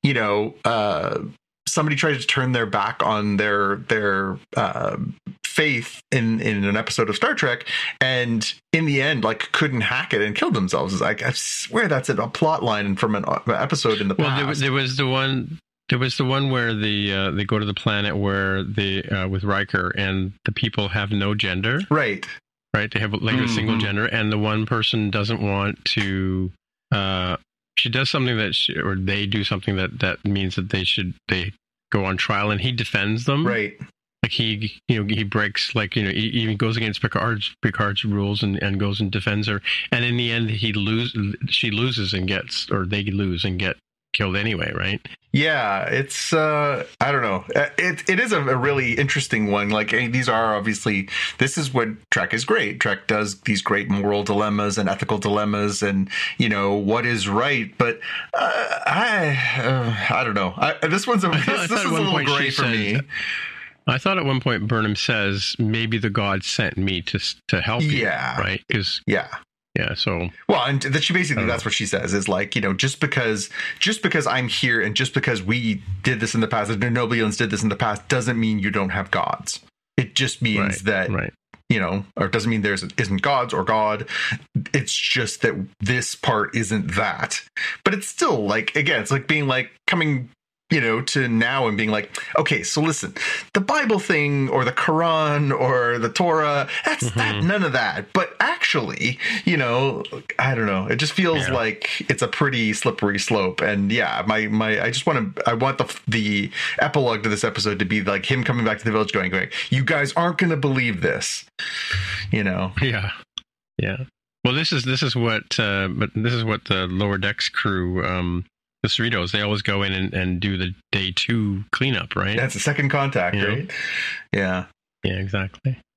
somebody tried to turn their back on their faith in an episode of Star Trek, and in the end, like, couldn't hack it and killed themselves. It's like, I swear that's a plot line from an episode in the past. Well, there was the one where they go to the planet where with Riker, and the people have no gender. Right. They have like a single gender, and the one person doesn't want to. She does something or they do something that means that they go on trial, and he defends them. Right. Like he breaks, like, he even goes against Picard's rules and goes and defends her. And in the end, she loses and they lose and get killed anyway, right? Yeah, it's I don't know. It is a really interesting one. Like, these are obviously, this is what Trek is great. Trek does these great moral dilemmas and ethical dilemmas, and what is right. But I don't know. This is a little gray for me. I thought at one point Burnham says, maybe the gods sent me to help you. Yeah. Right? Yeah, so... Well, and she basically, that's what she says, is like, just because I'm here and just because we did this in the past, the Nobelians did this in the past, doesn't mean you don't have gods. It just means that, or it doesn't mean there isn't gods or God. It's just that this part isn't that. But it's still, like, again, it's like being like coming... to now and being like, okay, so listen, the Bible thing or the Quran or the Torah, that's none of that. But actually, I don't know. It just feels like it's a pretty slippery slope. And I want the epilogue to this episode to be like him coming back to the village going, you guys aren't going to believe this, Yeah. Well, this is what the Lower Decks crew, the Cerritos, they always go in and do the day 2 cleanup, right? That's the second contact, right? Yeah. Yeah, exactly.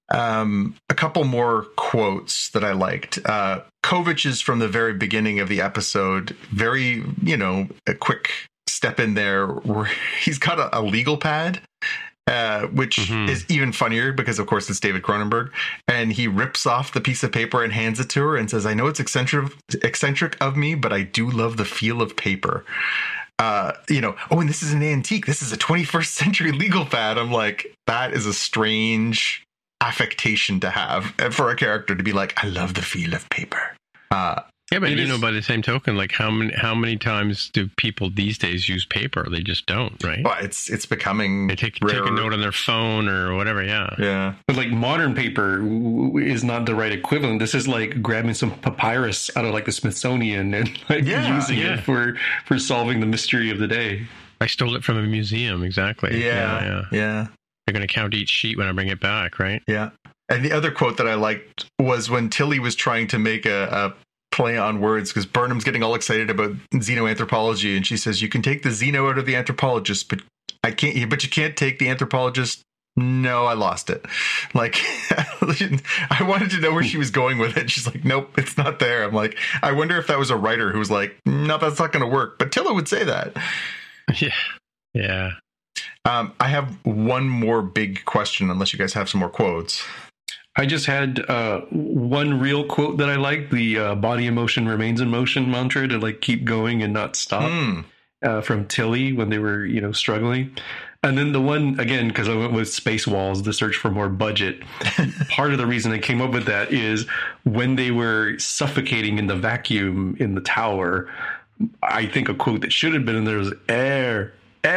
A couple more quotes that I liked. Kovach's from the very beginning of the episode, very, a quick step in there where he's got a legal pad, which is even funnier because, of course, it's David Cronenberg. And he rips off the piece of paper and hands it to her and says, "I know it's eccentric of me, but I do love the feel of paper." And this is an antique. This is a 21st century legal pad. I'm like, that is a strange affectation to have for a character to be like, "I love the feel of paper." Yeah, but by the same token, like how many times do people these days use paper? They just don't, right? Well, it's becoming. They take a note on their phone or whatever. Yeah. But like modern paper is not the right equivalent. This is like grabbing some papyrus out of like the Smithsonian and using it for solving the mystery of the day. I stole it from a museum. Exactly. Yeah. They're going to count each sheet when I bring it back, right? Yeah. And the other quote that I liked was when Tilly was trying to make a play on words, because Burnham's getting all excited about xenoanthropology, and she says, "You can take the xeno out of the anthropologist, but I can't. But you can't take the anthropologist." No, I lost it. Like, I wanted to know where she was going with it. She's like, "Nope, it's not there." I'm like, I wonder if that was a writer who was like, "No, that's not going to work." But Tilla would say that. Yeah. I have one more big question, unless you guys have some more quotes. I just had one real quote that I liked, the body in motion remains in motion mantra, to like keep going and not stop, from Tilly when they were, struggling. And then the one, again, because I went with Space Walls, the search for more budget. Part of the reason I came up with that is when they were suffocating in the vacuum in the tower, I think a quote that should have been in there was air.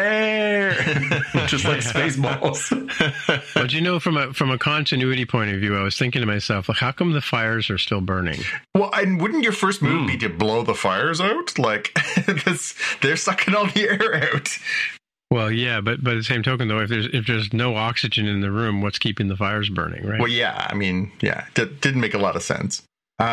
Just like Spaceballs. But from a continuity point of view, I was thinking to myself, like, how come the fires are still burning? Well, and wouldn't your first move be to blow the fires out? Like, they're sucking all the air out. Well, yeah, but by the same token, though, if there's no oxygen in the room, what's keeping the fires burning, right? Well, yeah, I mean, that didn't make a lot of sense.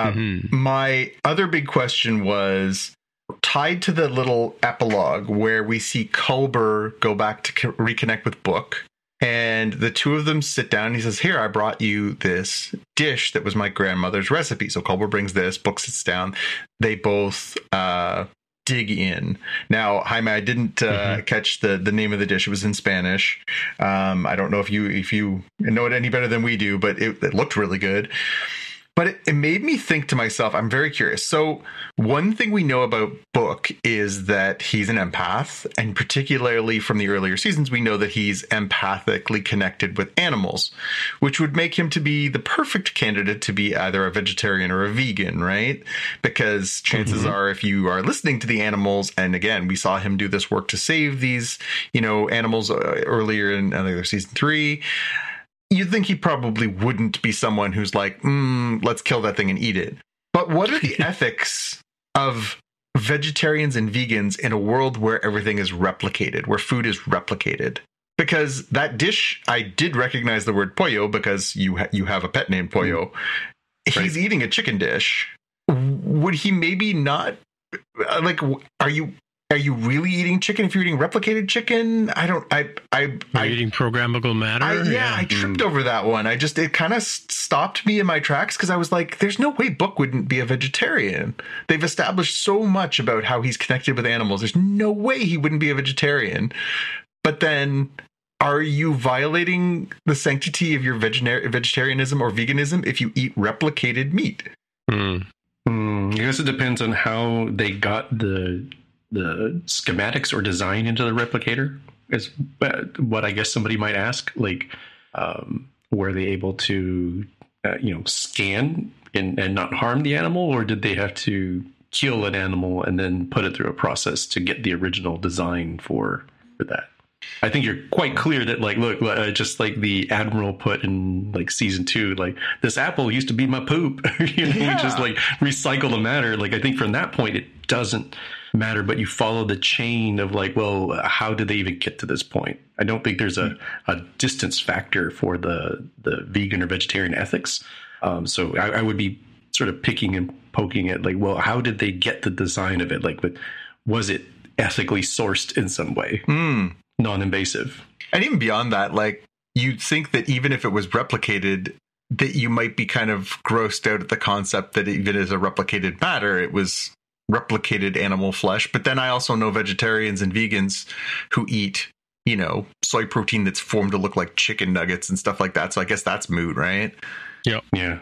My other big question was tied to the little epilogue where we see Culber go back to reconnect with Book, and the two of them sit down and he says, "Here, I brought you this dish that was my grandmother's recipe." So Culber brings this, Book sits down, they both dig in. Now, Jaime, I didn't catch the name of the dish. It was in Spanish. I don't know if you know it any better than we do, but it looked really good. But it made me think to myself, I'm very curious. So one thing we know about Book is that he's an empath, and particularly from the earlier seasons, we know that he's empathically connected with animals, which would make him to be the perfect candidate to be either a vegetarian or a vegan, right? Because chances are, if you are listening to the animals, and again, we saw him do this work to save these, animals earlier in season 3, you'd think he probably wouldn't be someone who's like, let's kill that thing and eat it. But what are the ethics of vegetarians and vegans in a world where everything is replicated, where food is replicated? Because that dish, I did recognize the word pollo because you have a pet named Pollo. He's eating a chicken dish. Would he maybe not? Like, are you really eating chicken if you're eating replicated chicken? Are you eating programmable matter? I tripped over that one. It kind of stopped me in my tracks because I was like, there's no way Book wouldn't be a vegetarian. They've established so much about how he's connected with animals. There's no way he wouldn't be a vegetarian. But then, are you violating the sanctity of your vegetarianism or veganism if you eat replicated meat? I guess it depends on how they got the schematics or design into the replicator is what I guess somebody might ask. Like, were they able to, scan and not harm the animal, or did they have to kill an animal and then put it through a process to get the original design for that? I think you're quite clear that, like, look, just like the Admiral put in like season 2, like, this apple used to be my poop. We just like recycle the matter. Like, I think from that point it doesn't matter, but you follow the chain of like, well, how did they even get to this point? I don't think there's a distance factor for the vegan or vegetarian ethics. So I would be sort of picking and poking at like, well, how did they get the design of it? Like, was it ethically sourced in some way? Non-invasive. And even beyond that, like, you'd think that even if it was replicated, that you might be kind of grossed out at the concept that even as a replicated matter, it was replicated animal flesh. But then I also know vegetarians and vegans who eat, soy protein that's formed to look like chicken nuggets and stuff like that. So I guess that's moot, right? Yep. Yeah.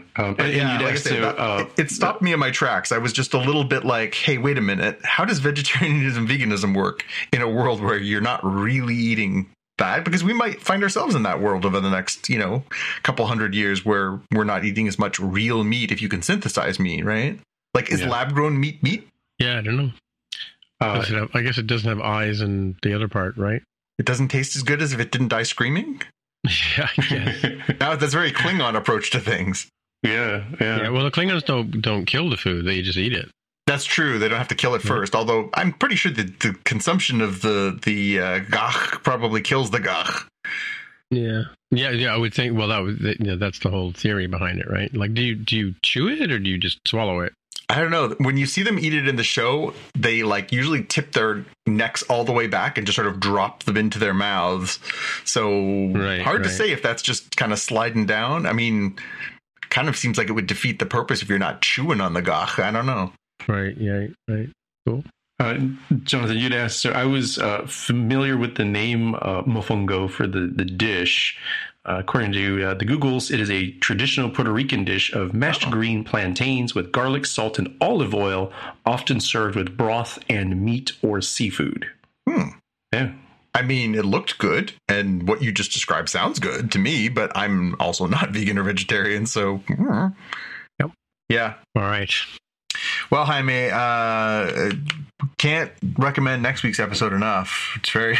It stopped me in my tracks. I was just a little bit like, hey, wait a minute. How does vegetarianism, veganism work in a world where you're not really eating that? Because we might find ourselves in that world over the next, couple hundred years where we're not eating as much real meat if you can synthesize meat, right? Like, is lab-grown meat? Yeah, I don't know. I guess it doesn't have eyes and the other part, right? It doesn't taste as good as if it didn't die screaming? Yeah, I guess. Now that's a very Klingon approach to things. Yeah. Well, the Klingons don't kill the food; they just eat it. That's true. They don't have to kill it first. Although I'm pretty sure that the consumption of the gach probably kills the gach. Yeah. I would think. Well, that's the whole theory behind it, right? Like, do you chew it or do you just swallow it? I don't know. When you see them eat it in the show, they usually tip their necks all the way back and just sort of drop them into their mouths. So hard to say if that's just kind of sliding down. I mean, kind of seems like it would defeat the purpose if you're not chewing on the gach. I don't know. Right. Yeah. Right. Cool. Jonathan, you'd asked, so I was familiar with the name mofongo for the dish. According to the Googles, it is a traditional Puerto Rican dish of mashed green plantains with garlic, salt, and olive oil, often served with broth and meat or seafood. Yeah. I mean, it looked good, and what you just described sounds good to me, but I'm also not vegan or vegetarian, so... Yep. Yeah. All right. Well, Jaime, can't recommend next week's episode enough. It's very...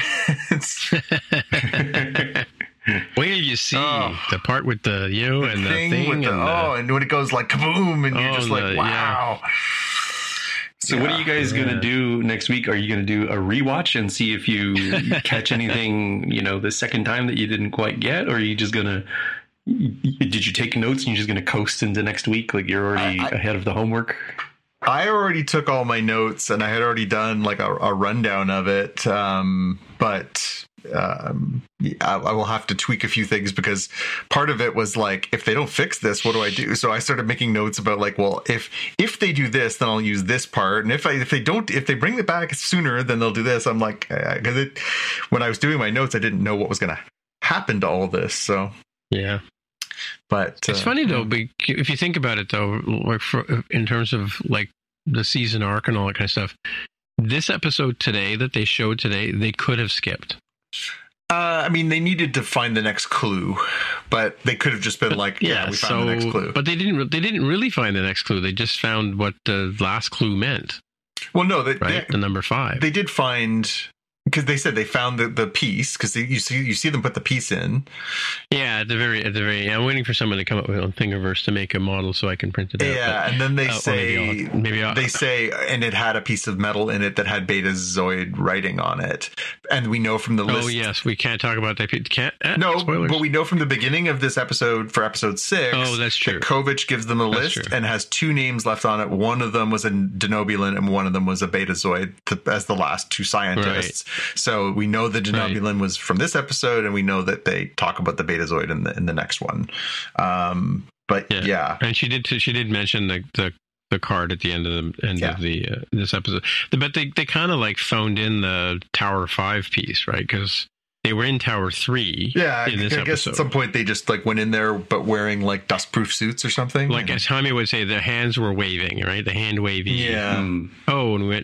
Wait till you see the part with the and the thing and when it goes like kaboom, and you're just like, wow. Yeah. So what are you guys going to do next week? Are you going to do a rewatch and see if you catch anything, the second time that you didn't quite get? Or are you just going to, did you take notes and you're just going to coast into next week? Like you're already ahead of the homework? I already took all my notes and I had already done like a rundown of it. But I will have to tweak a few things because part of it was like, if they don't fix this, what do I do? So I started making notes about like, well, if they do this, then I'll use this part. And if they bring it back sooner, then they'll do this. I'm like, because when I was doing my notes, I didn't know what was going to happen to all this. So yeah. But it's funny though, if you think about it though, like in terms of like the season arc and all that kind of stuff, this episode today that they showed today, they could have skipped. I mean, they needed to find the next clue, but they could have just been we found the next clue. But they didn't really find the next clue. They just found what the last clue meant. Well, no, the number 5. They did find, because they said they found the piece, because you see them put the piece in. Yeah, at the very. I'm waiting for someone to come up with on Thingiverse to make a model so I can print it out. Yeah, and then they say and it had a piece of metal in it that had Betazoid writing on it, and we know from the list. Oh yes, we can't talk about that. Spoilers. But we know from the beginning of this episode for episode 6. Oh, that's true. That Kovich gives them a list and has 2 names left on it. One of them was a Denobulan, and one of them was a Betazoid as the last 2 scientists. Right. So we know the Denobulan was from this episode, and we know that they talk about the Betazoid in the next one. But yeah. And she did mention the card at the end of this episode. But they kind of like phoned in the Tower 5 piece, right? Because they were in Tower 3 in this episode. I guess at some point they just like went in there, but wearing like dustproof suits or something. Like as Jaime would say, the hands were waving, right? The hand waving. Yeah. And we went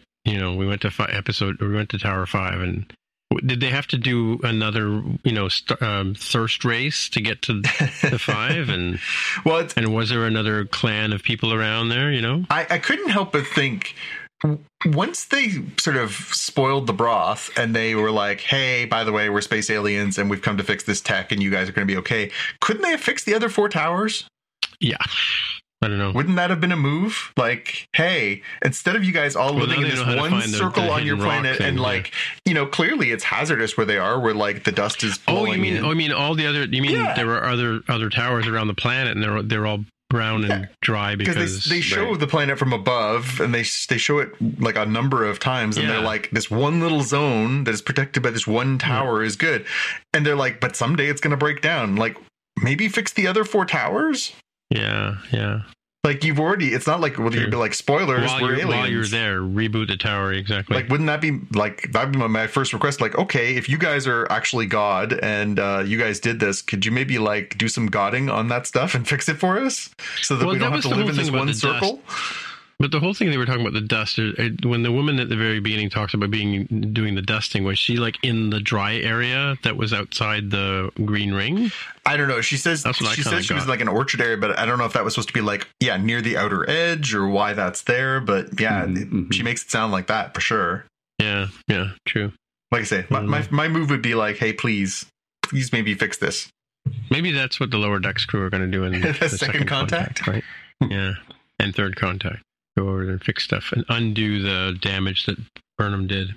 we went to Tower 5, and did they have to do another, thirst race to get to the 5? And and was there another clan of people around there? I couldn't help but think, once they sort of spoiled the broth and they were like, hey, by the way, we're space aliens and we've come to fix this tech and you guys are going to be okay. Couldn't they have fixed the other 4 towers? Yeah. I don't know. Wouldn't that have been a move? Like, hey, instead of you guys all living in this one circle on your planet and like, clearly it's hazardous where they are, where like the dust is blowing in. Oh, you mean all the other, there were other towers around the planet and they're all brown and dry because they show the planet from above and they show it like a number of times and they're like, this one little zone that is protected by this one tower is good. And they're like, but someday it's going to break down. Like, maybe fix the other 4 towers. Yeah. Like it's not like, you'd be like, spoilers, we're aliens. While you're there, reboot the tower, exactly. Like, wouldn't that be that'd be my first request? Like, okay, if you guys are actually God and you guys did this, could you maybe like do some godding on that stuff and fix it for us so that we don't have to live in this one circle? But the whole thing they were talking about the dust, when the woman at the very beginning talks about doing the dusting, was she like in the dry area that was outside the green ring? I don't know. She says she was like an orchard area, but I don't know if that was supposed to be like, near the outer edge or why that's there. But she makes it sound like that for sure. Yeah, true. Like I say, my move would be like, hey, please maybe fix this. Maybe that's what the Lower Decks crew are going to do in the second contact, right? Yeah, and third contact. Go over and fix stuff and undo the damage that Burnham did.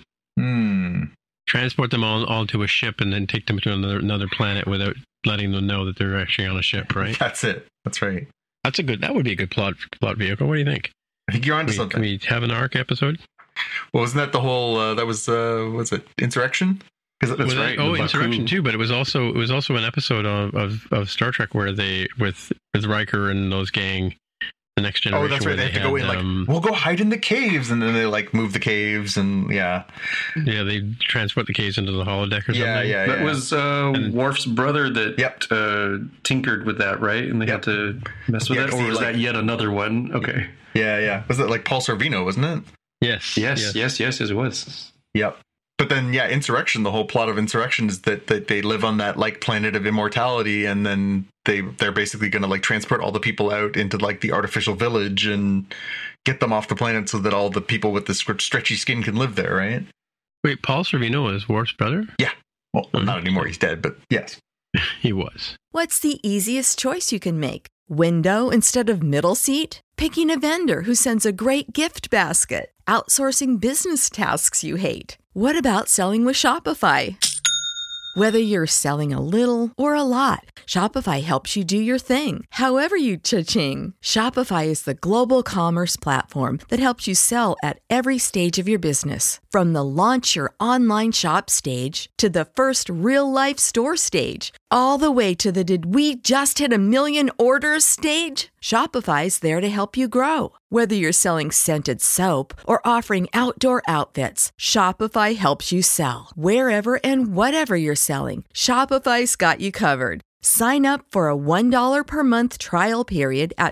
Transport them all to a ship and then take them to another planet without letting them know that they're actually on a ship, right? That's it. That's right. That would be a good plot vehicle. What do you think? I think you're onto something. Can we have an arc episode? Well, wasn't that the whole, that was, what's it, Insurrection? That's right. Insurrection too, but it was also an episode of Star Trek where they, with Riker and those gang, the Next Generation. Oh, that's right. They have to go in like, we'll go hide in the caves, and then they like move the caves, and they transport the caves into the holodeck or something. Yeah. That was Worf's brother that tinkered with that, right? And they had to mess with it, or was that yet another one? Okay. Yeah. Was it like Paul Sorvino, wasn't it? Yes, it was. Yep. But then, Insurrection, the whole plot of Insurrection is that they live on that like planet of immortality, and then they're basically going to like transport all the people out into like the artificial village and get them off the planet so that all the people with the stretchy skin can live there, right? Wait, Paul Sorvino is Worf's brother? Yeah. Well, not anymore. He's dead, but yes. He was. What's the easiest choice you can make? Window instead of middle seat? Picking a vendor who sends a great gift basket? Outsourcing business tasks you hate? What about selling with Shopify? Whether you're selling a little or a lot, Shopify helps you do your thing, however you cha-ching. Shopify is the global commerce platform that helps you sell at every stage of your business. From the launch your online shop stage to the first real-life store stage, all the way to the did we just hit 1 million orders stage. Shopify's there to help you grow. Whether you're selling scented soap or offering outdoor outfits, Shopify helps you sell. Wherever and whatever you're selling, Shopify's got you covered. Sign up for a $1 per month trial period at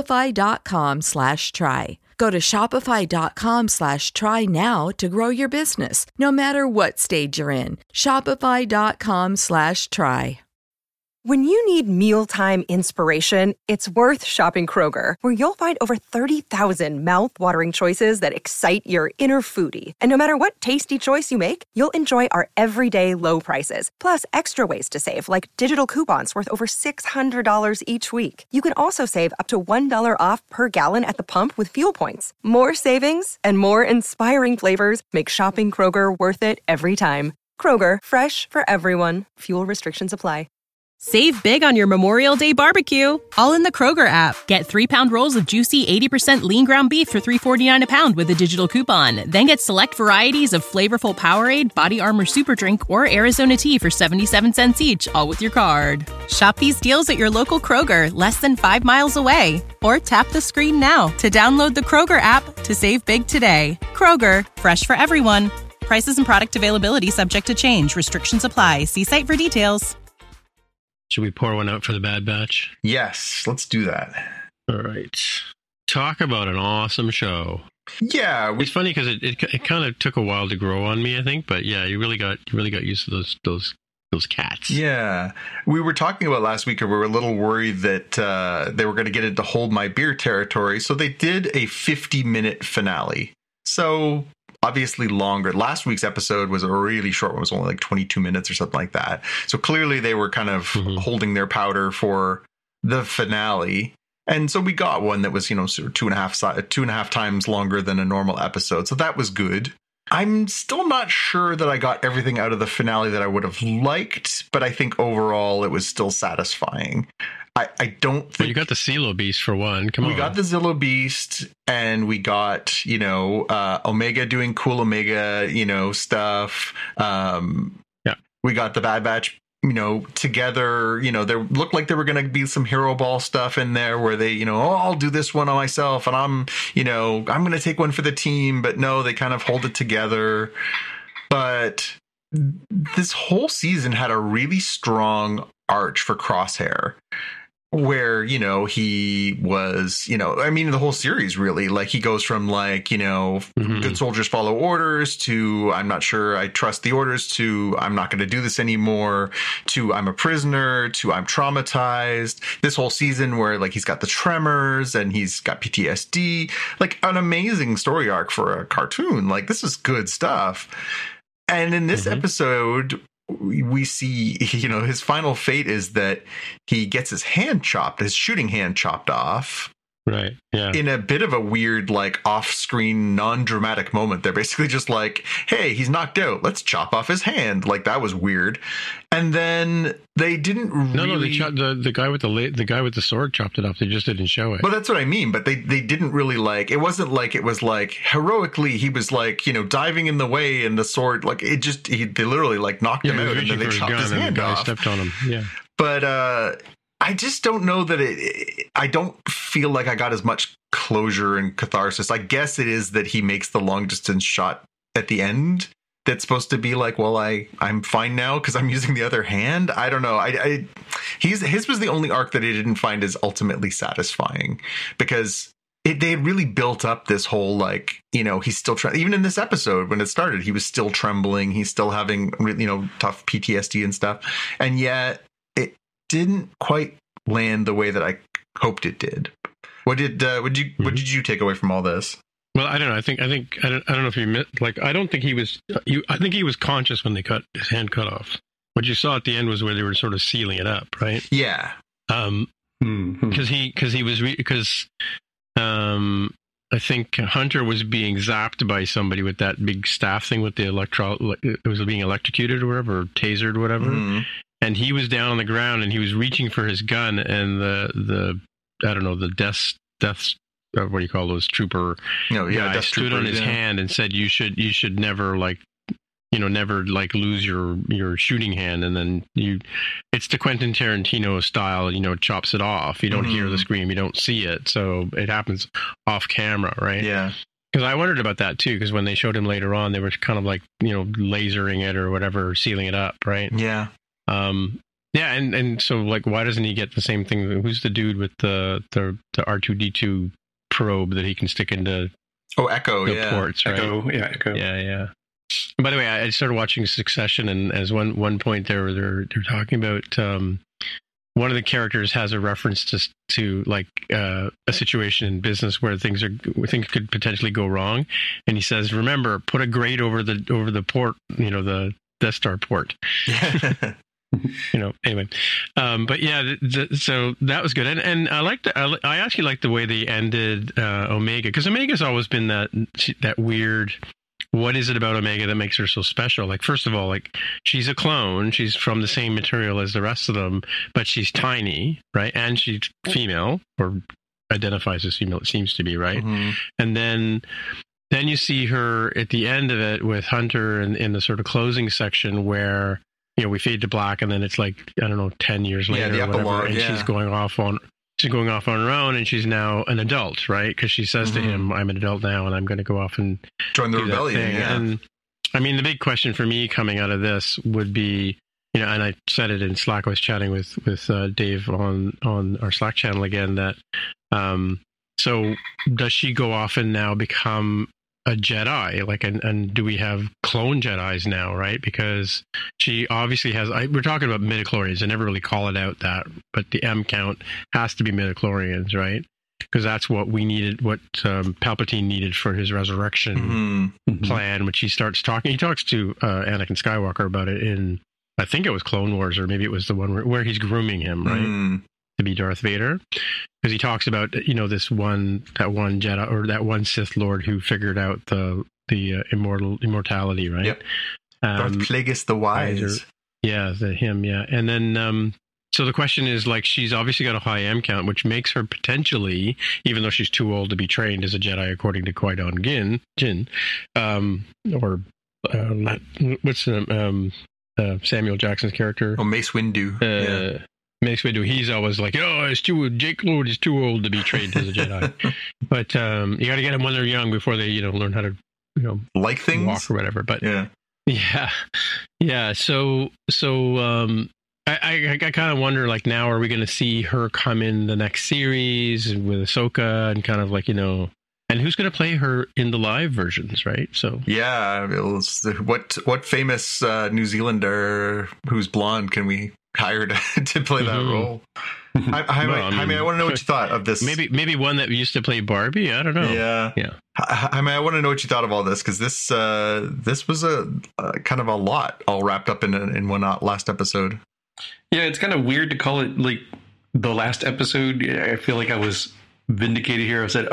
shopify.com/try. Go to shopify.com/try now to grow your business, no matter what stage you're in. Shopify.com/try. When you need mealtime inspiration, it's worth shopping Kroger, where you'll find over 30,000 mouth-watering choices that excite your inner foodie. And no matter what tasty choice you make, you'll enjoy our everyday low prices, plus extra ways to save, like digital coupons worth over $600 each week. You can also save up to $1 off per gallon at the pump with fuel points. More savings and more inspiring flavors make shopping Kroger worth it every time. Kroger, fresh for everyone. Fuel restrictions apply. Save big on your Memorial Day barbecue, all in the Kroger app. Get 3-pound rolls of juicy 80% lean ground beef for $3.49 a pound with a digital coupon. Then get select varieties of flavorful Powerade, Body Armor Super Drink, or Arizona tea for 77 cents each, all with your card. Shop these deals at your local Kroger, less than 5 miles away. Or tap the screen now to download the Kroger app to save big today. Kroger, fresh for everyone. Prices and product availability subject to change. Restrictions apply. See site for details. Should we pour one out for the Bad Batch? Yes, let's do that. All right. Talk about an awesome show. Yeah, it's funny because it kind of took a while to grow on me, I think, but yeah, you really got used to those cats. Yeah, we were talking about last week, and we were a little worried that they were going to get into Hold My Beer territory, so they did a 50-minute finale. So obviously longer. Last week's episode was a really short one. It was only like 22 minutes or something like that. So clearly they were kind of holding their powder for the finale. And so we got one that was, sort of 2.5 times longer than a normal episode. So that was good. I'm still not sure that I got everything out of the finale that I would have liked, but I think overall it was still satisfying. I don't think... Well, you got the Zillo Beast for one. Come on. We got the Zillo Beast, and we got, Omega doing cool Omega, stuff. Yeah. We got the Bad Batch together, there looked like there were going to be some hero ball stuff in there where they, I'll do this one on myself and I'm going to take one for the team. But no, they kind of hold it together. But this whole season had a really strong arch for Crosshair, where, he was, the whole series really, like, he goes from good soldiers follow orders to I'm not sure I trust the orders to I'm not going to do this anymore to I'm a prisoner to I'm traumatized. This whole season where he's got the tremors and he's got PTSD, an amazing story arc for a cartoon. This is good stuff. And in this episode, we see, his final fate is that he gets his shooting hand chopped off. Right. Yeah. In a bit of a weird, off-screen, non-dramatic moment. They're basically just hey, he's knocked out. Let's chop off his hand. That was weird. And then they didn't really. No, they chopped the guy with the guy with the sword chopped it off. They just didn't show it. Well, that's what I mean. But they didn't really it wasn't it was heroically he was diving in the way and the sword they literally knocked him out and then they chopped his hand off. Stepped on him. Yeah. But I just don't know that I don't feel like I got as much closure and catharsis. I guess it is that he makes the long distance shot at the end. That's supposed to be I'm fine now because I'm using the other hand. I don't know. His was the only arc that I didn't find as ultimately satisfying because they had really built up this whole he's still even in this episode when it started, he was still trembling. He's still having tough PTSD and stuff, and yet it didn't quite land the way that I hoped it did. What did you take away from all this? Well, I don't know. I don't know if you I don't think he was. I think he was conscious when they cut his hand cut off. What you saw at the end was where they were sort of sealing it up, right? Yeah. Because I think Hunter was being zapped by somebody with that big staff thing with the it was being electrocuted or whatever, or tasered or whatever. Mm. And he was down on the ground and he was reaching for his gun, and the I don't know, the death what do you call those trooper guy stood on his hand and said you should never never lose your shooting hand, and then it's the Quentin Tarantino style, chops it off. You don't hear the scream, you don't see it, so it happens off camera, right? Yeah. Because I wondered about that too, because when they showed him later on, they were kind of lasering it or whatever, sealing it up, right? Yeah. Yeah, and so why doesn't he get the same thing? Who's the dude with the R2D2 probe that he can stick into? Oh, Echo, the ports, right? Echo. Yeah. And by the way, I started watching Succession, and as one point they're talking about one of the characters has a reference to a situation in business where things could potentially go wrong, and he says, "Remember, put a grate over the port, the Death Star port." Anyway, but yeah, so that was good, and I actually liked the way they ended Omega, because Omega's always been that weird. What is it about Omega that makes her so special? First of all, she's a clone. She's from the same material as the rest of them, but she's tiny, right? And she's female, or identifies as female, it seems to be, right? Mm-hmm. And then you see her at the end of it with Hunter in the sort of closing section where, we fade to black, and then it's 10 years later, the or whatever, epilogue, and she's going off on her own, and she's now an adult, right? Because she says to him, "I'm an adult now, and I'm going to go off and join the rebellion." Yeah. And I mean, the big question for me coming out of this would be, and I said it in Slack. I was chatting with Dave on our Slack channel again. That so does she go off and now become a Jedi? And do we have clone Jedis now, right? Because she obviously has. We're talking about midichlorians. I never really call it out that, but the M count has to be midichlorians, right? Because that's what we needed, what Palpatine needed for his resurrection plan, which he starts talking. He talks to Anakin Skywalker about it in, I think it was Clone Wars, or maybe it was the one where he's grooming him, right? To be Darth Vader, because he talks about that one Jedi, or that one Sith Lord who figured out the immortality, right? Yep. Darth Plagueis the Wise. Him. And then so the question is, she's obviously got a high M count, which makes her potentially, even though she's too old to be trained as a Jedi, according to Qui-Gon Jinn, or what's the Samuel Jackson's character. Oh, Mace Windu. Mace Windu, he's always like, Jake Lloyd is too old to be trained as a Jedi. But you got to get them when they're young before they, learn how to, like things, walk or whatever. But yeah. So I kind of wonder, like, now are we going to see her come in the next series with Ahsoka and kind of like, and who's going to play her in the live versions, right? So yeah, what famous New Zealander who's blonde can we hire to play that role? I want to know what you thought of this. Maybe one that used to play Barbie. I don't know. Yeah. I want to know what you thought of all this, because this was a kind of a lot all wrapped up in one last episode. Yeah, it's kind of weird to call it like the last episode. I feel like I was vindicated here. I said,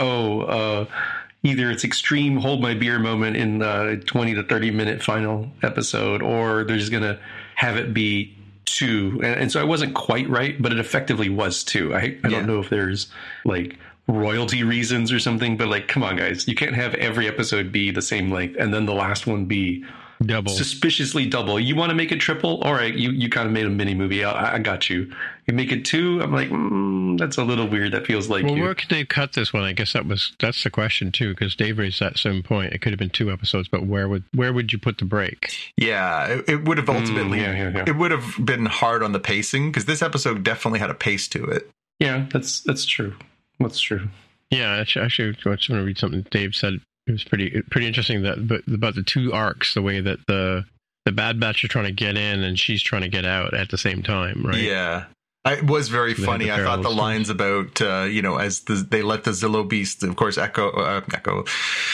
either it's extreme hold my beer moment in the 20 to 30 minute final episode, or they're just going to have it be 2. And so I wasn't quite right, but it effectively was 2. I don't know if there's like royalty reasons or something, but like, come on, guys, you can't have every episode be the same length and then the last one be double, suspiciously double. You want to make it triple? All right, you kind of made a mini movie. I got you. You make it 2. I'm like, that's a little weird. That feels like. Well, where could they cut this one? I guess that's the question too, because Dave raised that same point. It could have been 2 episodes, but where would you put the break? Yeah, it would have ultimately. It would have been hard on the pacing, because this episode definitely had a pace to it. Yeah, that's true. That's true. Yeah, actually, I just want to read something Dave said. It was pretty interesting about the 2 arcs, the way that the Bad Batch are trying to get in and she's trying to get out at the same time, right? Yeah. It was very funny. I thought the lines about, as they let the Zillo Beast, of course, Echo,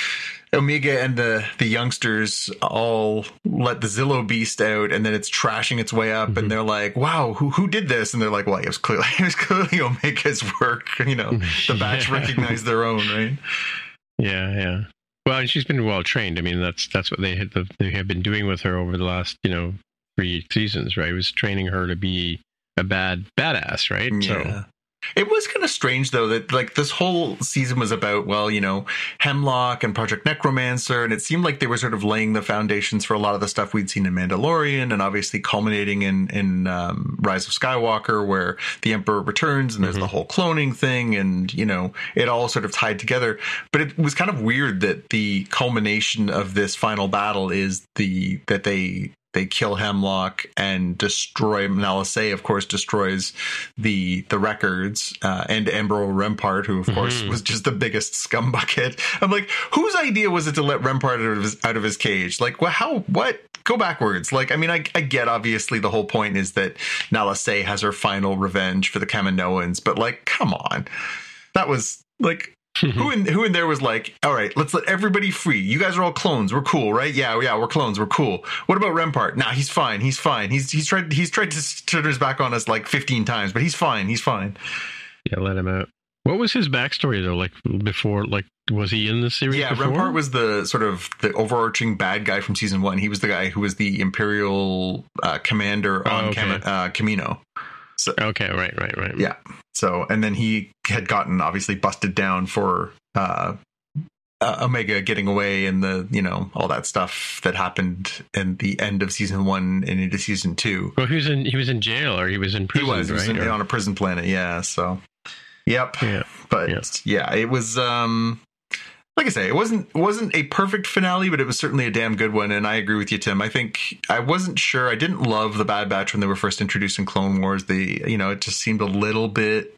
Omega and the youngsters all let the Zillo Beast out, and then it's trashing its way up, and they're like, wow, who did this? And they're like, well, it was clearly Omega's work. The Batch recognized their own, right? Yeah. Well, she's been well trained. I mean, that's what they have been doing with her over the last 3 seasons, right? It was training her to be a badass, right? Yeah. So it was kind of strange, though, that like this whole season was about, Hemlock and Project Necromancer, and it seemed like they were sort of laying the foundations for a lot of the stuff we'd seen in Mandalorian, and obviously culminating in Rise of Skywalker, where the Emperor returns, and there's the whole cloning thing, and it all sort of tied together. But it was kind of weird that the culmination of this final battle is that they kill Hemlock and destroy Nala-Se, of course, destroys the records, and Ambro Rempart, who, of course, was just the biggest scumbucket. I'm like, whose idea was it to let Rempart out of his cage? Like, what? Go backwards. Like, I mean, I get, obviously, the whole point is that Nala-Se has her final revenge for the Kaminoans, but, like, come on. That was, like... Who in there was like, all right, let's let everybody free. You guys are all clones. We're cool, right? Yeah, we're clones. We're cool. What about Rempart? Nah, he's fine. He's tried to turn his back on us like 15 times, but he's fine. Yeah, let him out. What was his backstory though? Like before, like was he in the series? Yeah, before? Rempart was the sort of the overarching bad guy from season 1. He was the guy who was the Imperial commander on Kamino. So, okay, right. Yeah. So, and then he had gotten obviously busted down for Omega getting away, and all that stuff that happened in the end of season 1 and into season 2. Well, he was in jail, or he was in prison. He was on a prison planet. Yeah. So, yep. Yeah. But it was. Like I say, it wasn't a perfect finale, but it was certainly a damn good one. And I agree with you, Tim. I think I wasn't sure. I didn't love the Bad Batch when they were first introduced in Clone Wars. It just seemed a little bit,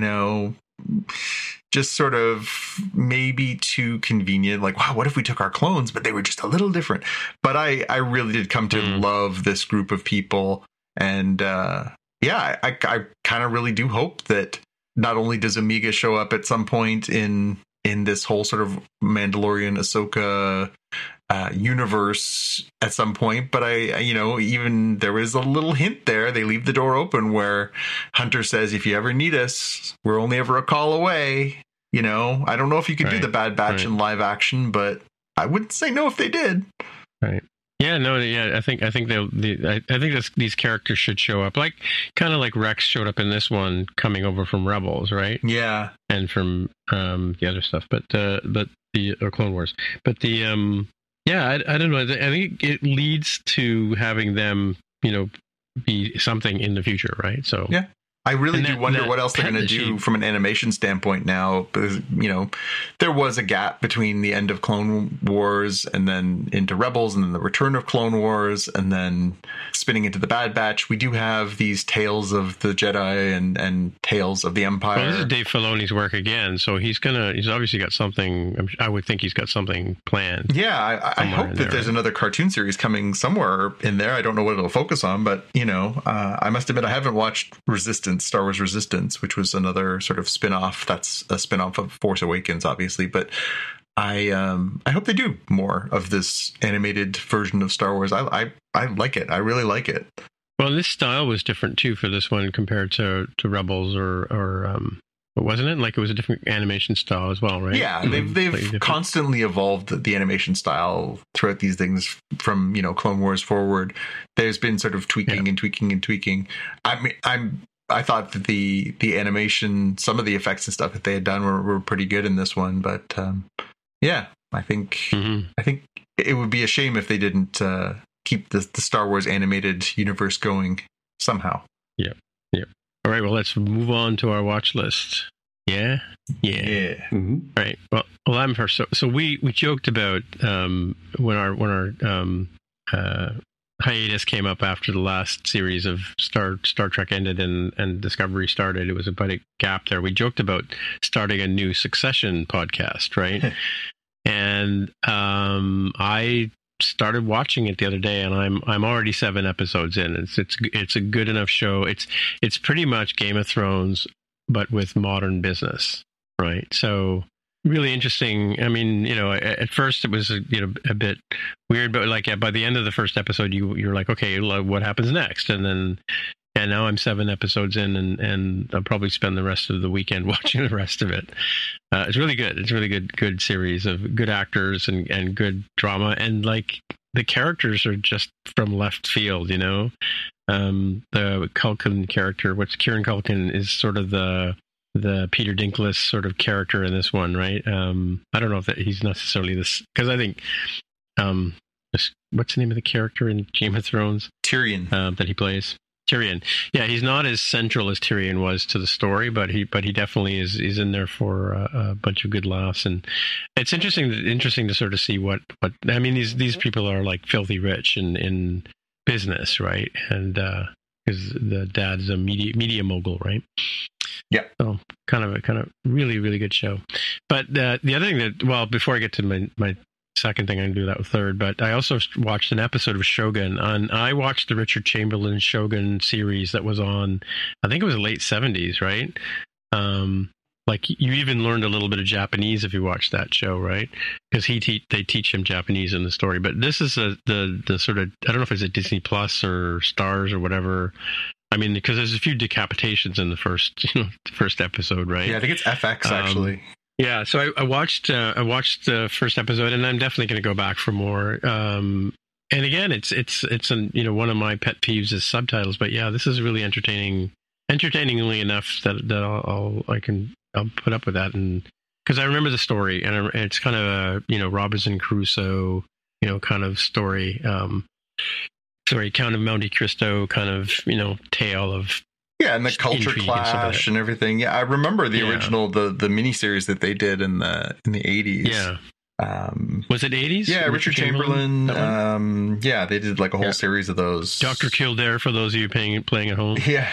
just sort of maybe too convenient. Like, wow, what if we took our clones, but they were just a little different? But I really did come to love this group of people. And I kind of really do hope that not only does Omega show up at some point in this whole sort of Mandalorian Ahsoka universe at some point, but even there is a little hint there. They leave the door open where Hunter says, if you ever need us, we're only ever a call away. I don't know if you could do the Bad Batch in live action, but I wouldn't say no if they did. Right. Yeah, no, yeah, I think these characters should show up, like kind of like Rex showed up in this one, coming over from Rebels, right? Yeah, and from the other stuff, but the Clone Wars, but I don't know. I think it leads to having them be something in the future, right? So yeah. I really do wonder what else they're going to do from an animation standpoint now, because, there was a gap between the end of Clone Wars and then into Rebels and then the return of Clone Wars and then spinning into the Bad Batch. We do have these Tales of the Jedi and Tales of the Empire. Well, this is Dave Filoni's work again, so he's obviously got something. I would think he's got something planned. Yeah, I hope that there's another cartoon series coming somewhere in there. I don't know what it'll focus on, but, I must admit I haven't watched Star Wars Resistance, which was another sort of spin-off. That's a spin-off of Force Awakens, obviously, but I hope they do more of this animated version of Star Wars. I like it. I really like it. Well, this style was different too for this one compared to Rebels or wasn't it? Like, it was a different animation style as well, right? Yeah, they've constantly evolved the animation style throughout these things from, Clone Wars forward. There's been sort of tweaking and tweaking and tweaking. I thought that the animation, some of the effects and stuff that they had done were pretty good in this one, but I think it would be a shame if they didn't keep the Star Wars animated universe going somehow. Yeah. All right, well, let's move on to our watch list. Yeah. Mm-hmm. All right. Well, I'm first. So we joked about when our hiatus came up after the last series of Star Trek ended and Discovery started. It was about a gap there. We joked about starting a new Succession podcast, right? And I started watching it the other day, and I'm already 7 episodes in. It's a good enough show. It's pretty much Game of Thrones, but with modern business, right? So really interesting. I mean, at first it was a bit weird, but by the end of the first episode, you're like, okay, what happens next? And now I'm 7 episodes in, and I'll probably spend the rest of the weekend watching the rest of it. It's really good. It's a really good series of good actors and good drama, and the characters are just from left field. The Culkin character, Kieran Culkin, is sort of the Peter Dinklage sort of character in this one, right? I don't know if that he's necessarily this, because I think what's the name of the character in Game of Thrones? Tyrion. That he plays. Tyrion. Yeah, he's not as central as Tyrion was to the story, but he definitely is in there for a bunch of good laughs, and it's interesting to sort of see what I mean. These people are like filthy rich in business, right? And because the dad's a media mogul, right? Yeah. So kind of really, really good show. But the other thing before I get to my second thing, I can do that with third, but I also watched an episode of Shogun, and I watched the Richard Chamberlain Shogun series that was on, I think it was the late 70s, right? You even learned a little bit of Japanese if you watched that show, right? Because they teach him Japanese in the story. But this is the sort of, I don't know if it's a Disney Plus or Stars or whatever. I mean, because there's a few decapitations in the first episode, right? Yeah, I think it's FX actually. Yeah, so I watched the first episode, and I'm definitely going to go back for more. And again, it's one of my pet peeves is subtitles, but yeah, this is really entertainingly enough that I'll put up with that, and because I remember the story, and it's kind of a Robinson Crusoe kind of story. Count of Monte Cristo kind of tale of. Yeah, and the culture clash and everything. Yeah, I remember the original, the miniseries that they did in the 80s. Yeah. Was it 80s? Yeah, Richard Chamberlain. They did like a whole series of those. Dr. Kildare, for those of you playing at home. Yeah.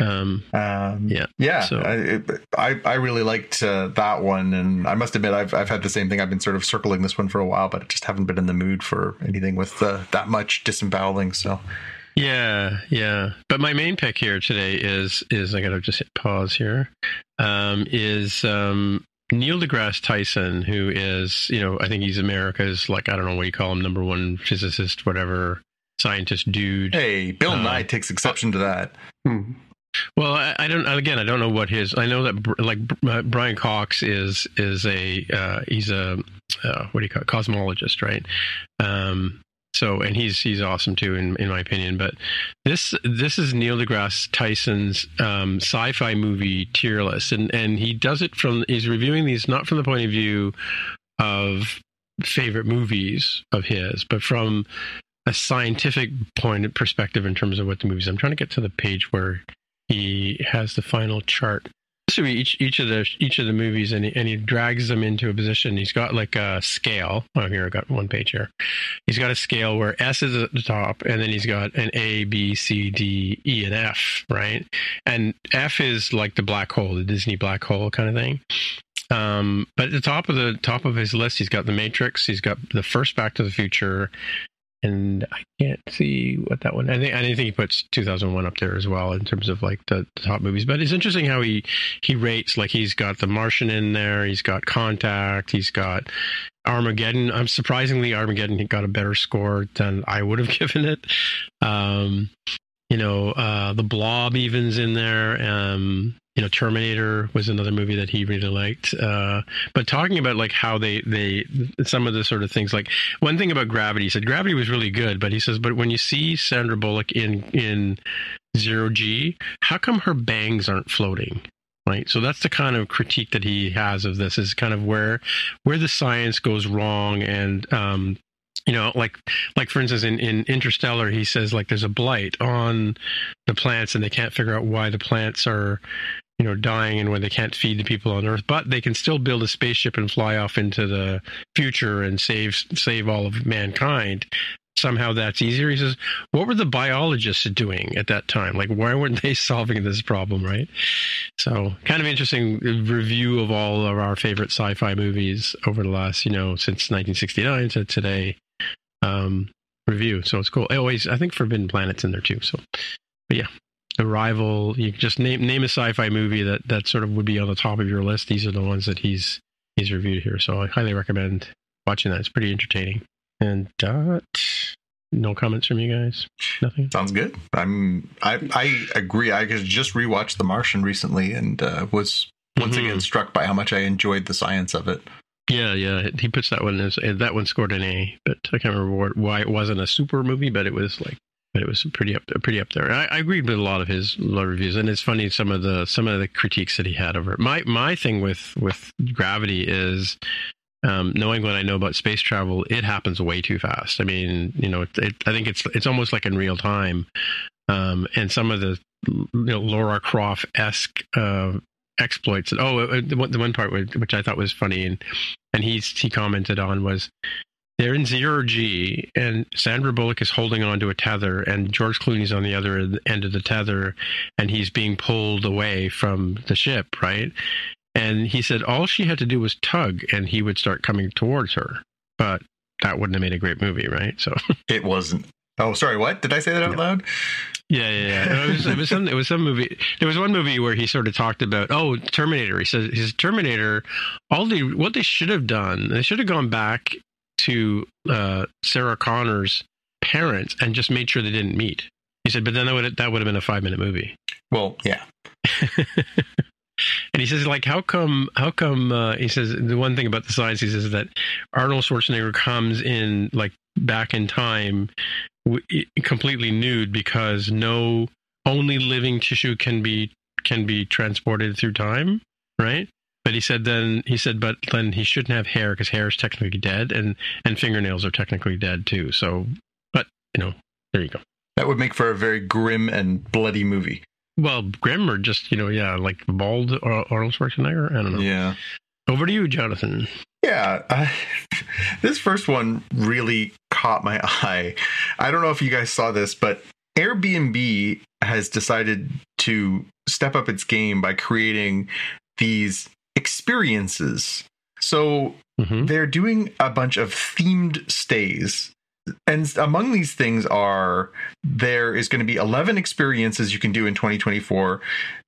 So. I really liked that one, and I must admit I've had the same thing. I've been sort of circling this one for a while, but I just haven't been in the mood for anything with that much disemboweling. So. Yeah. But my main pick here today is I gotta just hit pause here. Is Neil deGrasse Tyson, who is, I think he's America's, I don't know what you call him, number one physicist, whatever, scientist dude. Hey, Bill Nye takes exception to that. Well, I don't know what his. I know that Brian Cox is he's a what do you call it, cosmologist, right? So, and he's awesome too, in my opinion. But this is Neil deGrasse Tyson's sci-fi movie tier list, and he does it he's reviewing these not from the point of view of favorite movies of his, but from scientific perspective in terms of what the movies. I'm trying to get to the page where he has the final chart. This would be each of the movies, and he drags them into a position. He's got like a scale. Oh, here I got one page here. He's got a scale where S is at the top, and then he's got an A, B, C, D, E, and F, right? And F is like the black hole, the Disney black hole kind of thing. But at the top of his list, he's got The Matrix. He's got the first Back to the Future. And I can't see what that one. I think he puts 2001 up there as well in terms of like the top movies. But it's interesting how he rates. Like he's got The Martian in there. He's got Contact. He's got Armageddon. Surprisingly, Armageddon got a better score than I would have given it. The Blob even's in there. Terminator was another movie that he really liked. But talking about like how they some of the sort of things, like one thing about Gravity, he said Gravity was really good, but he says, but when you see Sandra Bullock in Zero G, how come her bangs aren't floating? Right. So that's the kind of critique that he has of this, is kind of where the science goes wrong. And like for instance, in Interstellar, he says like there's a blight on the plants and they can't figure out why the plants are, dying and when they can't feed the people on Earth, but they can still build a spaceship and fly off into the future and save all of mankind. Somehow that's easier. He says, what were the biologists doing at that time? Like, why weren't they solving this problem, right? So kind of interesting review of all of our favorite sci-fi movies over the last, since 1969 to today. Review. So it's cool. I think Forbidden Planet's in there too. So, but yeah. Arrival, you just name a sci-fi movie that sort of would be on the top of your list. These are the ones that he's reviewed here. So I highly recommend watching that. It's pretty entertaining. And no comments from you guys? Nothing? Sounds good. I agree. I just rewatched The Martian recently and was once again struck by how much I enjoyed the science of it. Yeah. He puts that one that one scored an A, but I can't remember why it wasn't a super movie, but it was pretty up there. I agreed with a lot of his reviews, and it's funny some of the critiques that he had over it. My thing with Gravity is, knowing what I know about space travel, it happens way too fast. I mean, I think it's almost like in real time, and some of the Lara Croft-esque exploits. The one part which I thought was funny, and he commented on was, they're in Zero G, and Sandra Bullock is holding on to a tether, and George Clooney's on the other end of the tether, and he's being pulled away from the ship, right? And he said all she had to do was tug, and he would start coming towards her. But that wouldn't have made a great movie, right? So it wasn't. Oh, sorry, what? Did I say that out loud? Yeah. It was some movie. There was one movie where he sort of talked about, Terminator. He says Terminator, what they should have done, they should have gone back to Sarah Connor's parents and just made sure they didn't meet. He said, but then that would have been a 5-minute movie. Well, yeah. And he says, like, how come he says the one thing about the science, he says that Arnold Schwarzenegger comes in like back in time completely nude because no only living tissue can be transported through time, right? But he said then he shouldn't have hair because hair is technically dead, and fingernails are technically dead too. So, but there you go. That would make for a very grim and bloody movie. Well, grim or just like bald Arnold Schwarzenegger. I don't know. Yeah. Over to you, Jonathan. Yeah, this first one really caught my eye. I don't know if you guys saw this, but Airbnb has decided to step up its game by creating these experiences. So they're doing a bunch of themed stays. And among these things there is going to be 11 experiences you can do in 2024.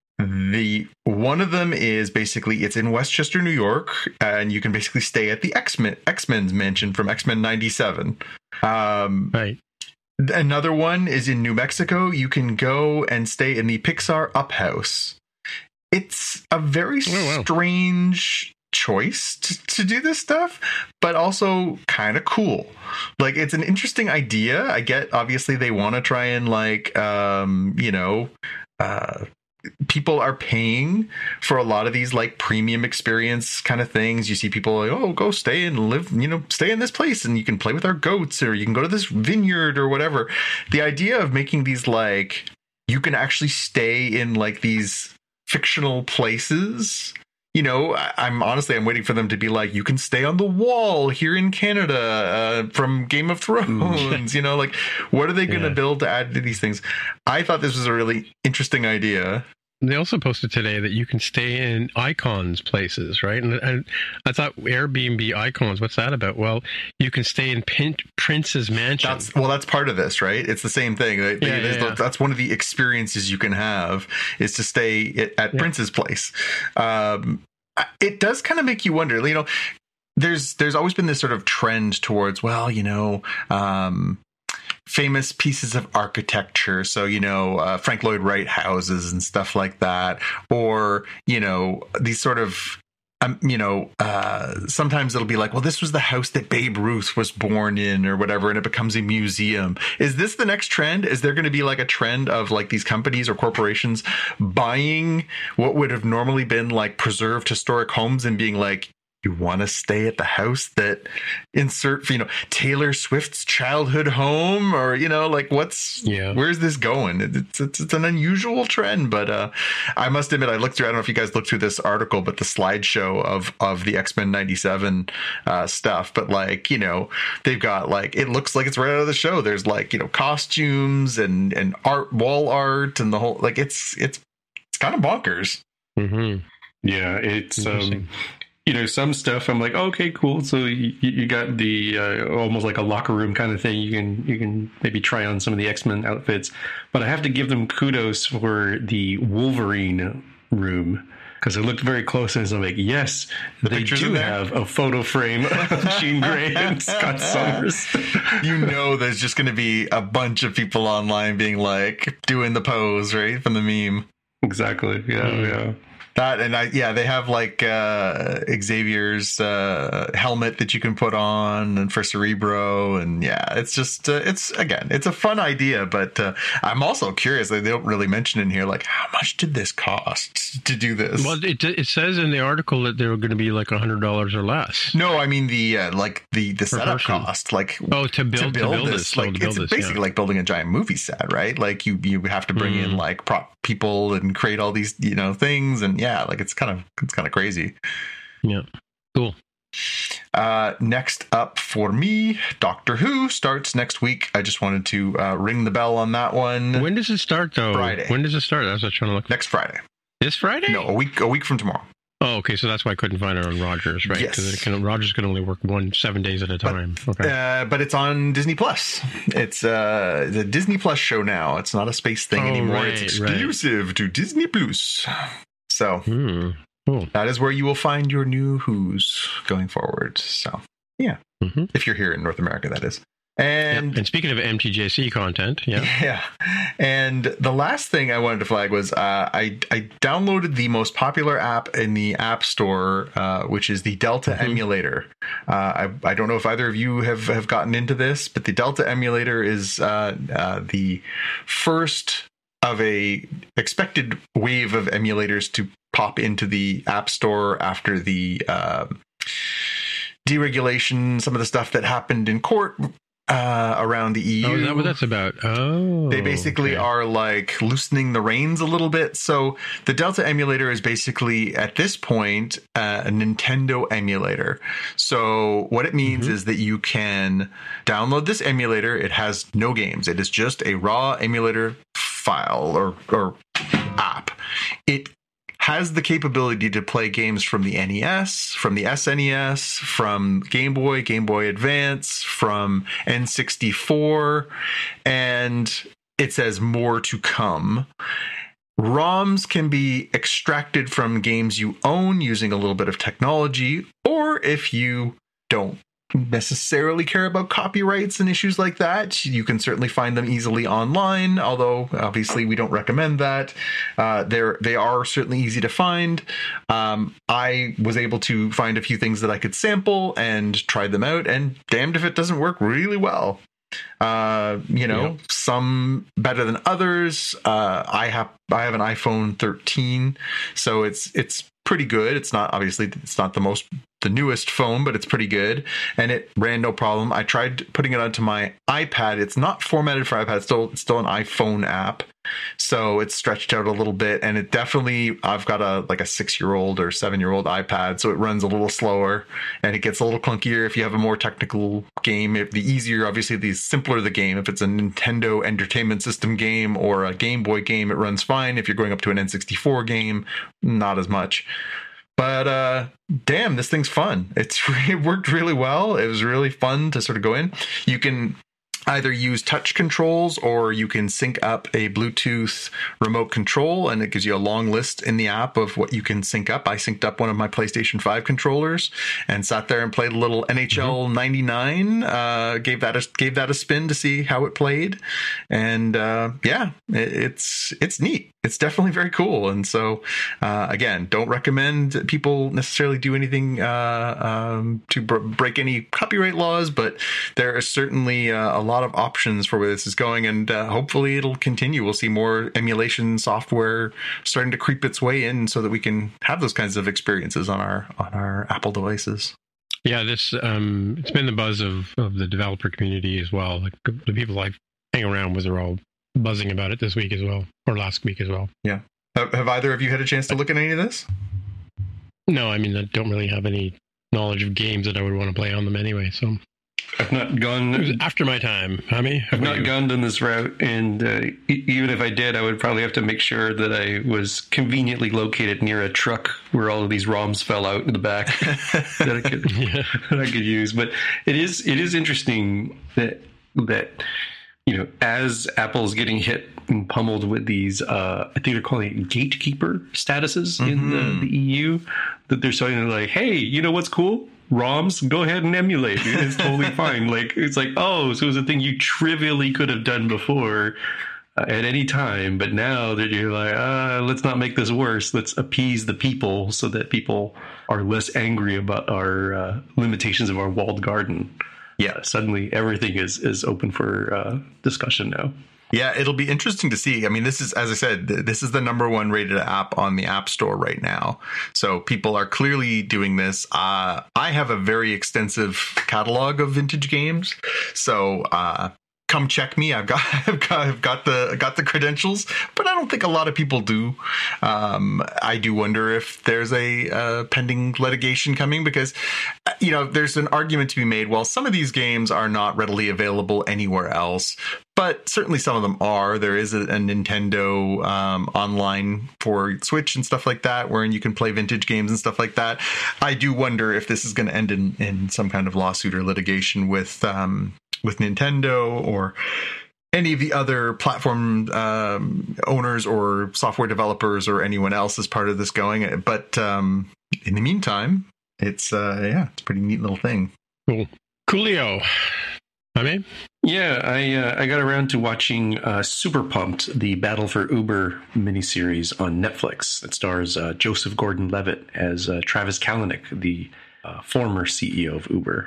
One of them is basically, it's in Westchester, New York, and you can basically stay at the X-Men's mansion from X-Men 97. Right. Another one is in New Mexico. You can go and stay in the Pixar Up House. It's a very strange choice to do this stuff, but also kind of cool. Like, it's an interesting idea. I get, obviously, they want to try and people are paying for a lot of these like premium experience kind of things. You see people like, oh, go stay and live, stay in this place and you can play with our goats, or you can go to this vineyard or whatever. The idea of making these like, you can actually stay in like these fictional places. I'm waiting for them to be like, you can stay on the wall here in Canada from Game of Thrones. Like, what are they going to build to add to these things? I thought this was a really interesting idea. They also posted today that you can stay in icons places, right? And I thought Airbnb icons, what's that about? Well, you can stay in Prince's mansion. That's part of this, right? It's the same thing. That's one of the experiences you can have, is to stay at Prince's place. It does kind of make you wonder, there's always been this sort of trend towards, famous pieces of architecture. So, Frank Lloyd Wright houses and stuff like that. Or, these sort of, sometimes it'll be like, well, this was the house that Babe Ruth was born in or whatever, and it becomes a museum. Is this the next trend? Is there going to be like a trend of like these companies or corporations buying what would have normally been like preserved historic homes and being like, you want to stay at the house that insert, Taylor Swift's childhood home, or, where's this going? It's an unusual trend, but I must admit, I don't know if you guys looked through this article, but the slideshow of the X-Men 97 stuff, but they've got it looks like it's right out of the show. There's costumes and wall art and the whole, it's kind of bonkers. Mm-hmm. Yeah. It's, some stuff I'm like, okay, cool. So you got the almost like a locker room kind of thing. You can maybe try on some of the X-Men outfits, but I have to give them kudos for the Wolverine room, because I looked very close and I'm like, yes, they do have a photo frame of Jean Grey and Scott Summers. There's just going to be a bunch of people online being like doing the pose, right, from the meme. Exactly. Yeah. That, and they have like Xavier's helmet that you can put on, and for Cerebro, and it's just it's a fun idea, but I'm also curious. They don't really mention in here like how much did this cost to do this. Well, it says in the article that they were going to be like $100 or less. No, I mean the setup cost, like to build this. It's basically like building a giant movie set, right? Like you have to bring in like prop people and create all these things, and it's kind of crazy. Yeah, cool. Next up for me, Doctor Who starts next week. I just wanted to ring the bell on that one. When does it start, though? Friday. When does it start? That's what I'm trying to look. Next Friday. This Friday? No, a week from tomorrow. Oh, okay. So that's why I couldn't find it on Rogers, right? Yes. Because Rogers can only work 7 days at a time. But it's on Disney Plus. It's the Disney Plus show now. It's not a space thing anymore. Right, it's exclusive to Disney Plus. So cool. That is where you will find your new Who's going forward. So if you're here in North America, that is. And speaking of MTJC content, and the last thing I wanted to flag was I downloaded the most popular app in the App Store, which is the Delta emulator. I don't know if either of you have gotten into this, but the Delta emulator is the first of a expected wave of emulators to pop into the App Store after the deregulation, some of the stuff that happened in court around the EU. Oh, is that what that's about? Oh, they basically are like loosening the reins a little bit. So the Delta emulator is basically at this point a Nintendo emulator. So what it means is that you can download this emulator. It has no games. It is just a raw emulator file or app. It has the capability to play games from the NES, from the SNES, from Game Boy Advance, from N64, and it says more to come. ROMs can be extracted from games you own using a little bit of technology, or if you don't necessarily care about copyrights and issues like that, you can certainly find them easily online, although obviously we don't recommend that. They are certainly easy to find. I was able to find a few things that I could sample and try them out, and damned if it doesn't work really well. Some better than others. I have an iPhone 13, so it's pretty good. It's not the newest phone, but it's pretty good, and it ran no problem. I tried putting it onto my iPad. It's not formatted for iPad. It's still an iPhone app, so it's stretched out a little bit. And it definitely, I've got a 6-year-old or 7-year-old iPad, so it runs a little slower and it gets a little clunkier if you have a more technical game. The easier, obviously, the simpler the game. If it's a Nintendo Entertainment System game or a Game Boy game, it runs fine. If you're going up to an N64 game, not as much. But damn, this thing's fun. It worked really well. It was really fun to sort of go in. You can either use touch controls or you can sync up a Bluetooth remote control, and it gives you a long list in the app of what you can sync up. I synced up one of my PlayStation 5 controllers and sat there and played a little NHL 99. Gave that a spin to see how it played, and it's neat. It's definitely very cool. And so again, don't recommend people necessarily do anything to break any copyright laws, but there is certainly a lot of options for where this is going, and hopefully it'll continue. We'll see more emulation software starting to creep its way in so that we can have those kinds of experiences on our Apple devices. Yeah, this it's been the buzz of the developer community as well. Like the people I hang around with are all buzzing about it this week as well, or last week as well. Yeah. Have either of you had a chance to look at any of this? No, I mean, I don't really have any knowledge of games that I would want to play on them anyway, so I've not gone... It was after my time. I've not gone down this route, and even if I did, I would probably have to make sure that I was conveniently located near a truck where all of these ROMs fell out in the back that I could use. But it is interesting that as Apple's getting hit and pummeled with these, I think they're calling it gatekeeper statuses in the EU, that they're saying like, hey, you know what's cool? ROMs, go ahead and emulate. It's totally fine. It's like, oh, so it was a thing you trivially could have done before at any time, but now that you're like, let's not make this worse. Let's appease the people so that people are less angry about our limitations of our walled garden. Yeah, suddenly everything is open for discussion now. Yeah, it'll be interesting to see. I mean, this is, as I said, this is the #1 rated app on the App Store right now. So people are clearly doing this. I have a very extensive catalog of vintage games. So come check me. I've got the credentials, but I don't think a lot of people do. I do wonder if there's a pending litigation coming, because there's an argument to be made. Well, some of these games are not readily available anywhere else, but certainly some of them are. There is a Nintendo online for Switch and stuff like that, wherein you can play vintage games and stuff like that. I do wonder if this is going to end in some kind of lawsuit or litigation with Nintendo or any of the other platform owners or software developers or anyone else as part of this going. But in the meantime, it's a pretty neat little thing. Cool. Coolio. I mean, yeah, I got around to watching Super Pumped, the Battle for Uber miniseries on Netflix. It stars Joseph Gordon-Levitt as Travis Kalanick, the former CEO of Uber.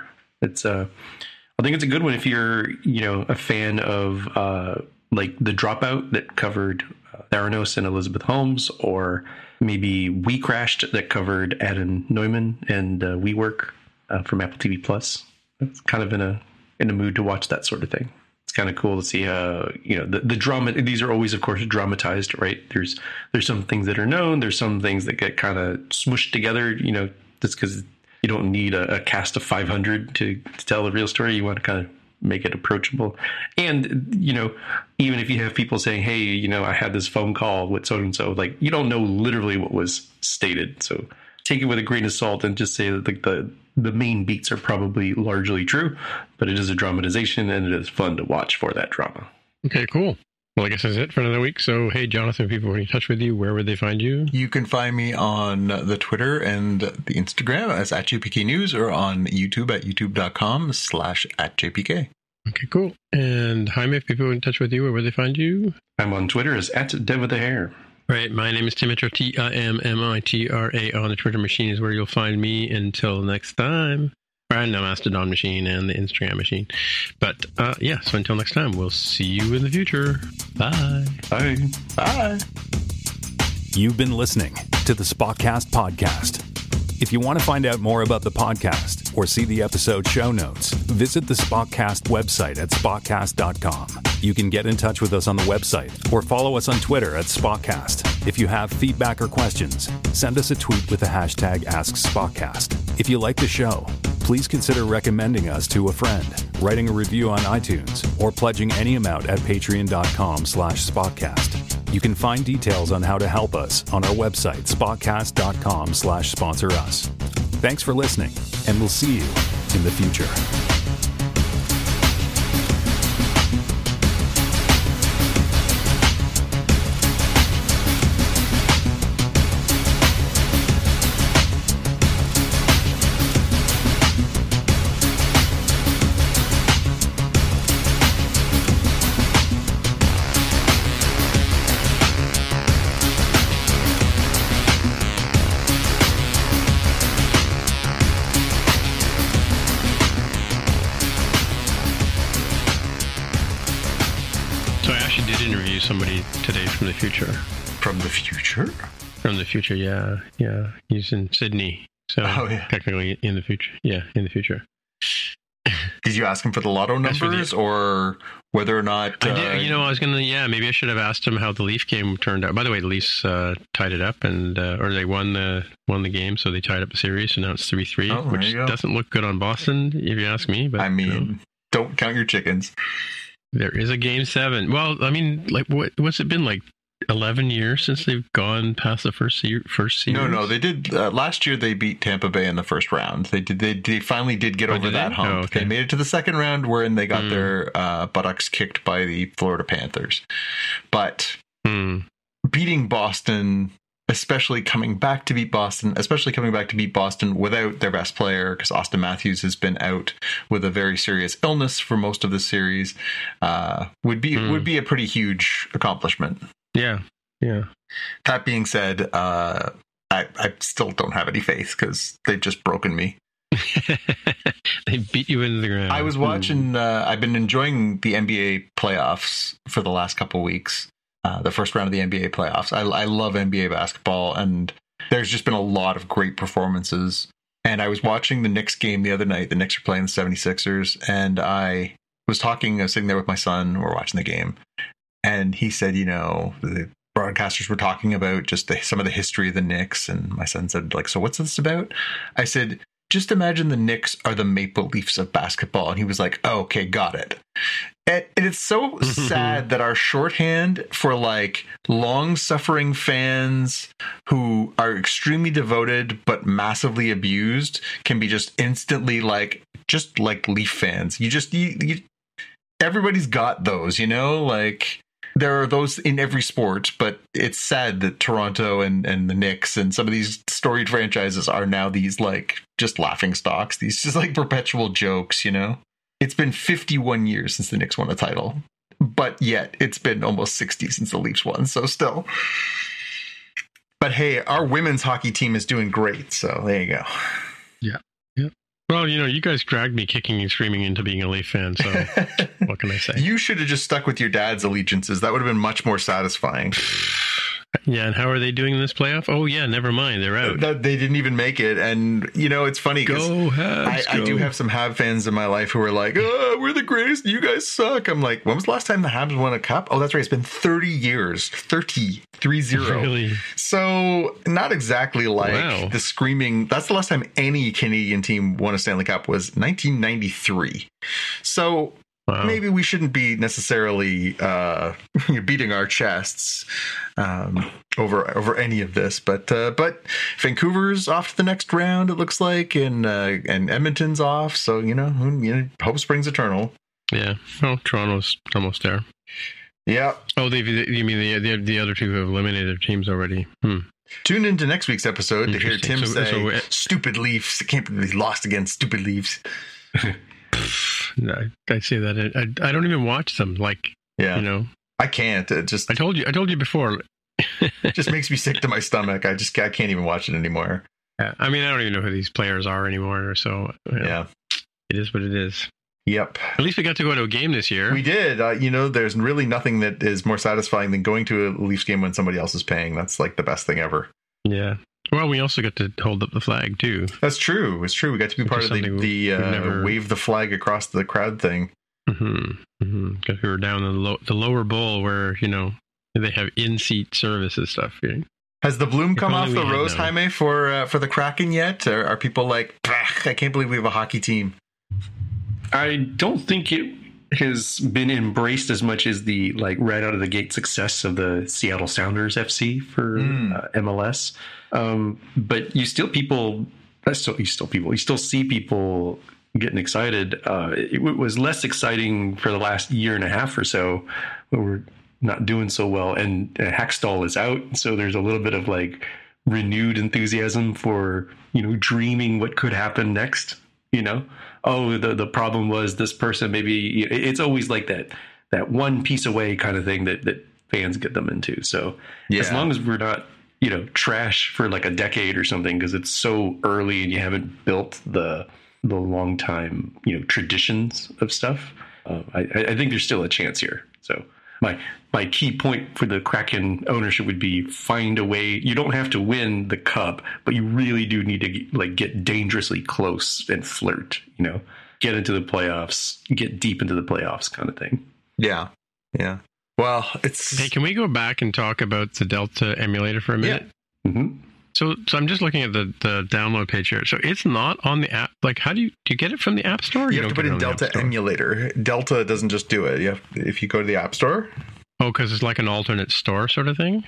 I think it's a good one if you're, a fan of like The Dropout that covered Theranos and Elizabeth Holmes, or maybe We Crashed that covered Adam Neumann and WeWork from Apple TV Plus. It's kind of in a mood to watch that sort of thing. It's kind of cool to see the drama. These are always, of course, dramatized, right? There's some things that are known. There's some things that get kind of smushed together, just because you don't need a cast of 500 to tell the real story. You want to kind of make it approachable. And, even if you have people saying, hey, I had this phone call with so-and-so, like, you don't know literally what was stated. So take it with a grain of salt and just say that the main beats are probably largely true, but it is a dramatization and it is fun to watch for that drama. Okay, cool. Well, I guess that's it for another week. So, hey, Jonathan, if people want to get in touch with you, where would they find you? You can find me on the Twitter and the Instagram as @JPK News, or on YouTube at youtube.com/@JPK. Okay, cool. And Jaime, if people want to get in touch with you, where would they find you? I'm on Twitter as @DevWithAHair. Right. My name is Timitra, TIMMITRA. On the Twitter machine is where you'll find me. Until next time. and the Mastodon machine and the Instagram machine. But yeah, so until next time, we'll see you in the future. Bye. Bye. Bye. You've been listening to the Spotcast podcast. If you want to find out more about the podcast or see the episode show notes, visit the Spotcast website at spotcast.com. You can get in touch with us on the website or follow us on Twitter at Spotcast. If you have feedback or questions, send us a tweet with the hashtag AskSpotcast. If you like the show, please consider recommending us to a friend, writing a review on iTunes, or pledging any amount at patreon.com/Spotcast. You can find details on how to help us on our website, spotcast.com/sponsor us. Thanks for listening, and we'll see you in the future. Somebody today from the future. From the future? From the future, yeah. He's in Sydney, so technically in the future. Yeah, in the future. Did you ask him for the lotto numbers or whether or not... I did, I was going to, maybe I should have asked him how the Leaf game turned out. By the way, the Leafs tied it up, and or they won the game, so they tied up the series, and now it's 3-3, which doesn't look good on Boston, if you ask me. But I mean, don't count your chickens. There is a Game 7. Well, I mean, like, what's it been, like 11 years since they've gone past the first series? No, they did. Last year, they beat Tampa Bay in the first round. They finally did get over that hump. Oh, okay. They made it to the second round, wherein they got their buttocks kicked by the Florida Panthers. But beating Boston... especially coming back to beat Boston without their best player, because Austin Matthews has been out with a very serious illness for most of the series, would be a pretty huge accomplishment. Yeah. That being said, I still don't have any faith because they've just broken me. They beat you into the ground. I was watching. I've been enjoying the NBA playoffs for the last couple of weeks. The first round of the NBA playoffs. I love NBA basketball, and there's just been a lot of great performances. And I was watching the Knicks game the other night. The Knicks are playing the 76ers, and I was sitting there with my son. We're watching the game, and he said, the broadcasters were talking about just some of the history of the Knicks, and my son said, like, so what's this about? I said, just imagine the Knicks are the Maple Leafs of basketball. And he was like, oh, okay, got it. And it's so sad that our shorthand for like long-suffering fans who are extremely devoted but massively abused can be just instantly just like Leaf fans. Everybody's got those, like there are those in every sport, but it's sad that Toronto and the Knicks and some of these storied franchises are now these like just laughing stocks, these just like perpetual jokes, It's been 51 years since the Knicks won a title, but yet it's been almost 60 since the Leafs won, so still. But hey, our women's hockey team is doing great, so there you go. Yeah. Well, you guys dragged me kicking and screaming into being a Leaf fan, so what can I say? You should have just stuck with your dad's allegiances. That would have been much more satisfying. Yeah, and how are they doing in this playoff? Oh, yeah, never mind. They're out. They didn't even make it. And, it's funny because I do have some Habs fans in my life who are like, oh, we're the greatest. You guys suck. I'm like, when was the last time the Habs won a cup? Oh, that's right. It's been 30 years. 30. Really? So not exactly like the screaming. That's the last time any Canadian team won a Stanley Cup was 1993. So... Wow. Maybe we shouldn't be necessarily beating our chests over any of this, but Vancouver's off to the next round, it looks like, and Edmonton's off, so hope springs eternal. Yeah, well, Toronto's almost there. Yeah. Oh, you mean the other two have eliminated their teams already? Tune into next week's episode to hear Tim say, "Stupid Leafs! I can't believe they lost again. Stupid Leafs." No, I say that I don't even watch them. I can't. It just I told you before. It just makes me sick to my stomach. I can't even watch it anymore. Yeah, I mean, I don't even know who these players are anymore. So yeah. It is what it is. Yep. At least we got to go to a game this year. We did. There's really nothing that is more satisfying than going to a Leafs game when somebody else is paying. That's like the best thing ever. Yeah. Well, we also got to hold up the flag too. That's true. It's true. We got to be part of the wave the flag across the crowd thing. Because we were down in the lower bowl where, they have in-seat service and stuff. Yeah. Has the bloom come off the rose, Jaime, for the Kraken yet? Or are people like, I can't believe we have a hockey team? I don't think it has been embraced as much as the right out of the gate success of the Seattle Sounders FC for MLS. But you still see people getting excited. It was less exciting for the last year and a half or so when we're not doing so well. And Hackstall is out, so there's a little bit of renewed enthusiasm for dreaming what could happen next. The problem was this person. Maybe it's always like that one piece away kind of thing that fans get them into. So as long as we're not trash for a decade or something, because it's so early and you haven't built the long time traditions of stuff, I think there's still a chance here. So my key point for the Kraken ownership would be find a way. You don't have to win the cup, but you really do need to get dangerously close and flirt, get into the playoffs, get deep into the playoffs kind of thing. Yeah. Yeah. Well, Hey, can we go back and talk about the Delta emulator for a minute? Yeah. Mm-hmm. So I'm just looking at the download page here. So it's not on the app. How do you get it from the App Store? You have to put in Delta emulator. Delta doesn't just do it. If you go to the App Store. Oh, because it's like an alternate store sort of thing?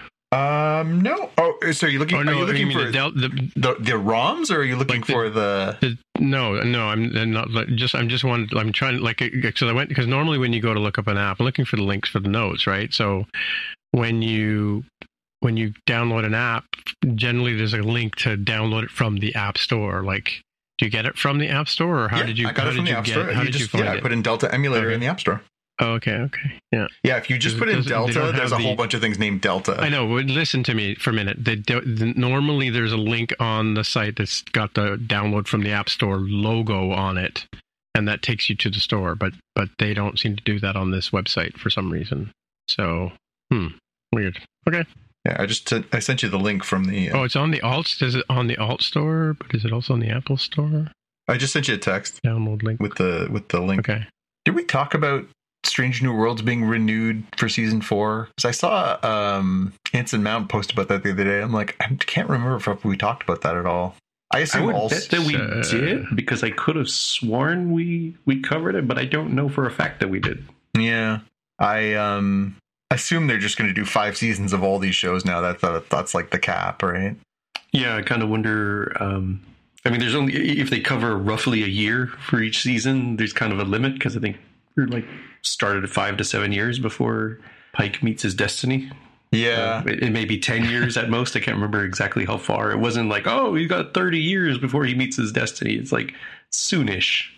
No. Oh, so are you looking? Are you looking for the ROMs, or are you looking for the? No. I'm not. I'm just one. I'm trying because normally when you go to look up an app, I'm looking for the links for the notes, right? So when you download an app, generally there's a link to download it from the App Store. Do you get it from the App Store, or how did you? I got it from the App Store. How did you find it? I put in Delta emulator in the App Store. Oh, okay. Yeah. Yeah, if you just put in Delta, there's a whole bunch of things named Delta. I know. Listen to me for a minute. Normally, there's a link on the site that's got the download from the App Store logo on it, and that takes you to the store. But they don't seem to do that on this website for some reason. So, weird. Okay. Yeah, I sent you the link from the... Oh, it's on the alt... Is it on the alt store? But is it also on the Apple store? I just sent you a text. Download link. With the link. Okay. Did we talk about Strange New Worlds being renewed for season 4? Because I saw Anson Mount post about that the other day. I'm like, I can't remember if we talked about that at all. I assume I would bet that we did, because I could have sworn we covered it, but I don't know for a fact that we did. Yeah. I assume they're just going to do 5 seasons of all these shows now. That's like the cap, right? Yeah, I kind of wonder. There's only, if they cover roughly a year for each season, there's kind of a limit, because I think we're started at 5 to 7 years before Pike meets his destiny. Yeah. It may be 10 years at most. I can't remember exactly how far. It wasn't he got 30 years before he meets his destiny. It's soonish.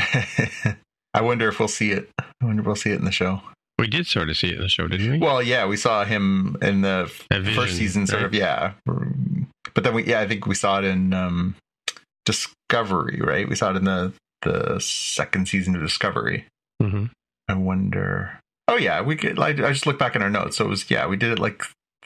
I wonder if we'll see it. I wonder if we'll see it in the show. We did sort of see it in the show, didn't we? Well, yeah, we saw him in the first season, sort of, yeah. But then I think we saw it in Discovery, right? We saw it in the second season of Discovery. Mm-hmm. I wonder. Oh yeah, we could. I just looked back in our notes, so it was we did it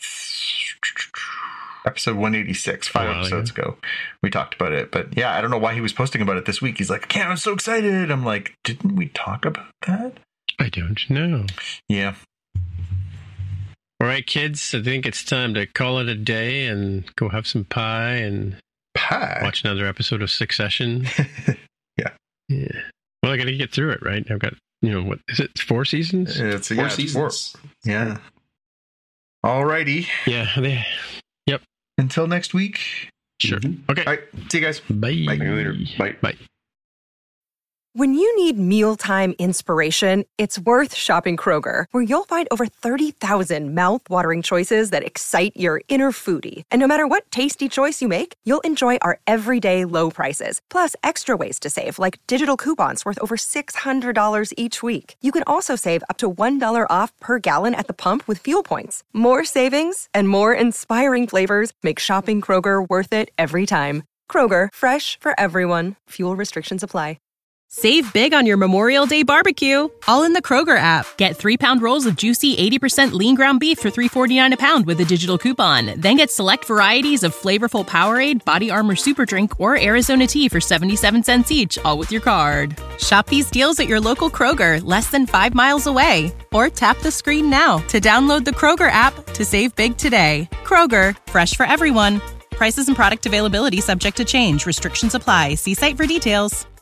episode 186, 5 episodes ago. We talked about it, but yeah, I don't know why he was posting about it this week. He's like, I'm so excited. I'm like, didn't we talk about that? I don't know. Yeah. All right, kids. I think it's time to call it a day and go have some pie and watch another episode of Succession. Yeah. Well, I got to get through it, right? I've got, what is it? 4 seasons? It's 4 seasons. 4. Yeah. All righty. Yeah. Yep. Until next week. Sure. Mm-hmm. Okay. All right. See you guys. Bye. Bye. Later. Bye. When you need mealtime inspiration, it's worth shopping Kroger, where you'll find over 30,000 mouth-watering choices that excite your inner foodie. And no matter what tasty choice you make, you'll enjoy our everyday low prices, plus extra ways to save, like digital coupons worth over $600 each week. You can also save up to $1 off per gallon at the pump with fuel points. More savings and more inspiring flavors make shopping Kroger worth it every time. Kroger, fresh for everyone. Fuel restrictions apply. Save big on your Memorial Day barbecue, all in the Kroger app. Get 3-pound rolls of juicy 80% lean ground beef for $3.49 a pound with a digital coupon. Then get select varieties of flavorful Powerade, Body Armor Super Drink, or Arizona tea for 77 cents each, all with your card. Shop these deals at your local Kroger, less than 5 miles away. Or tap the screen now to download the Kroger app to save big today. Kroger, fresh for everyone. Prices and product availability subject to change. Restrictions apply. See site for details.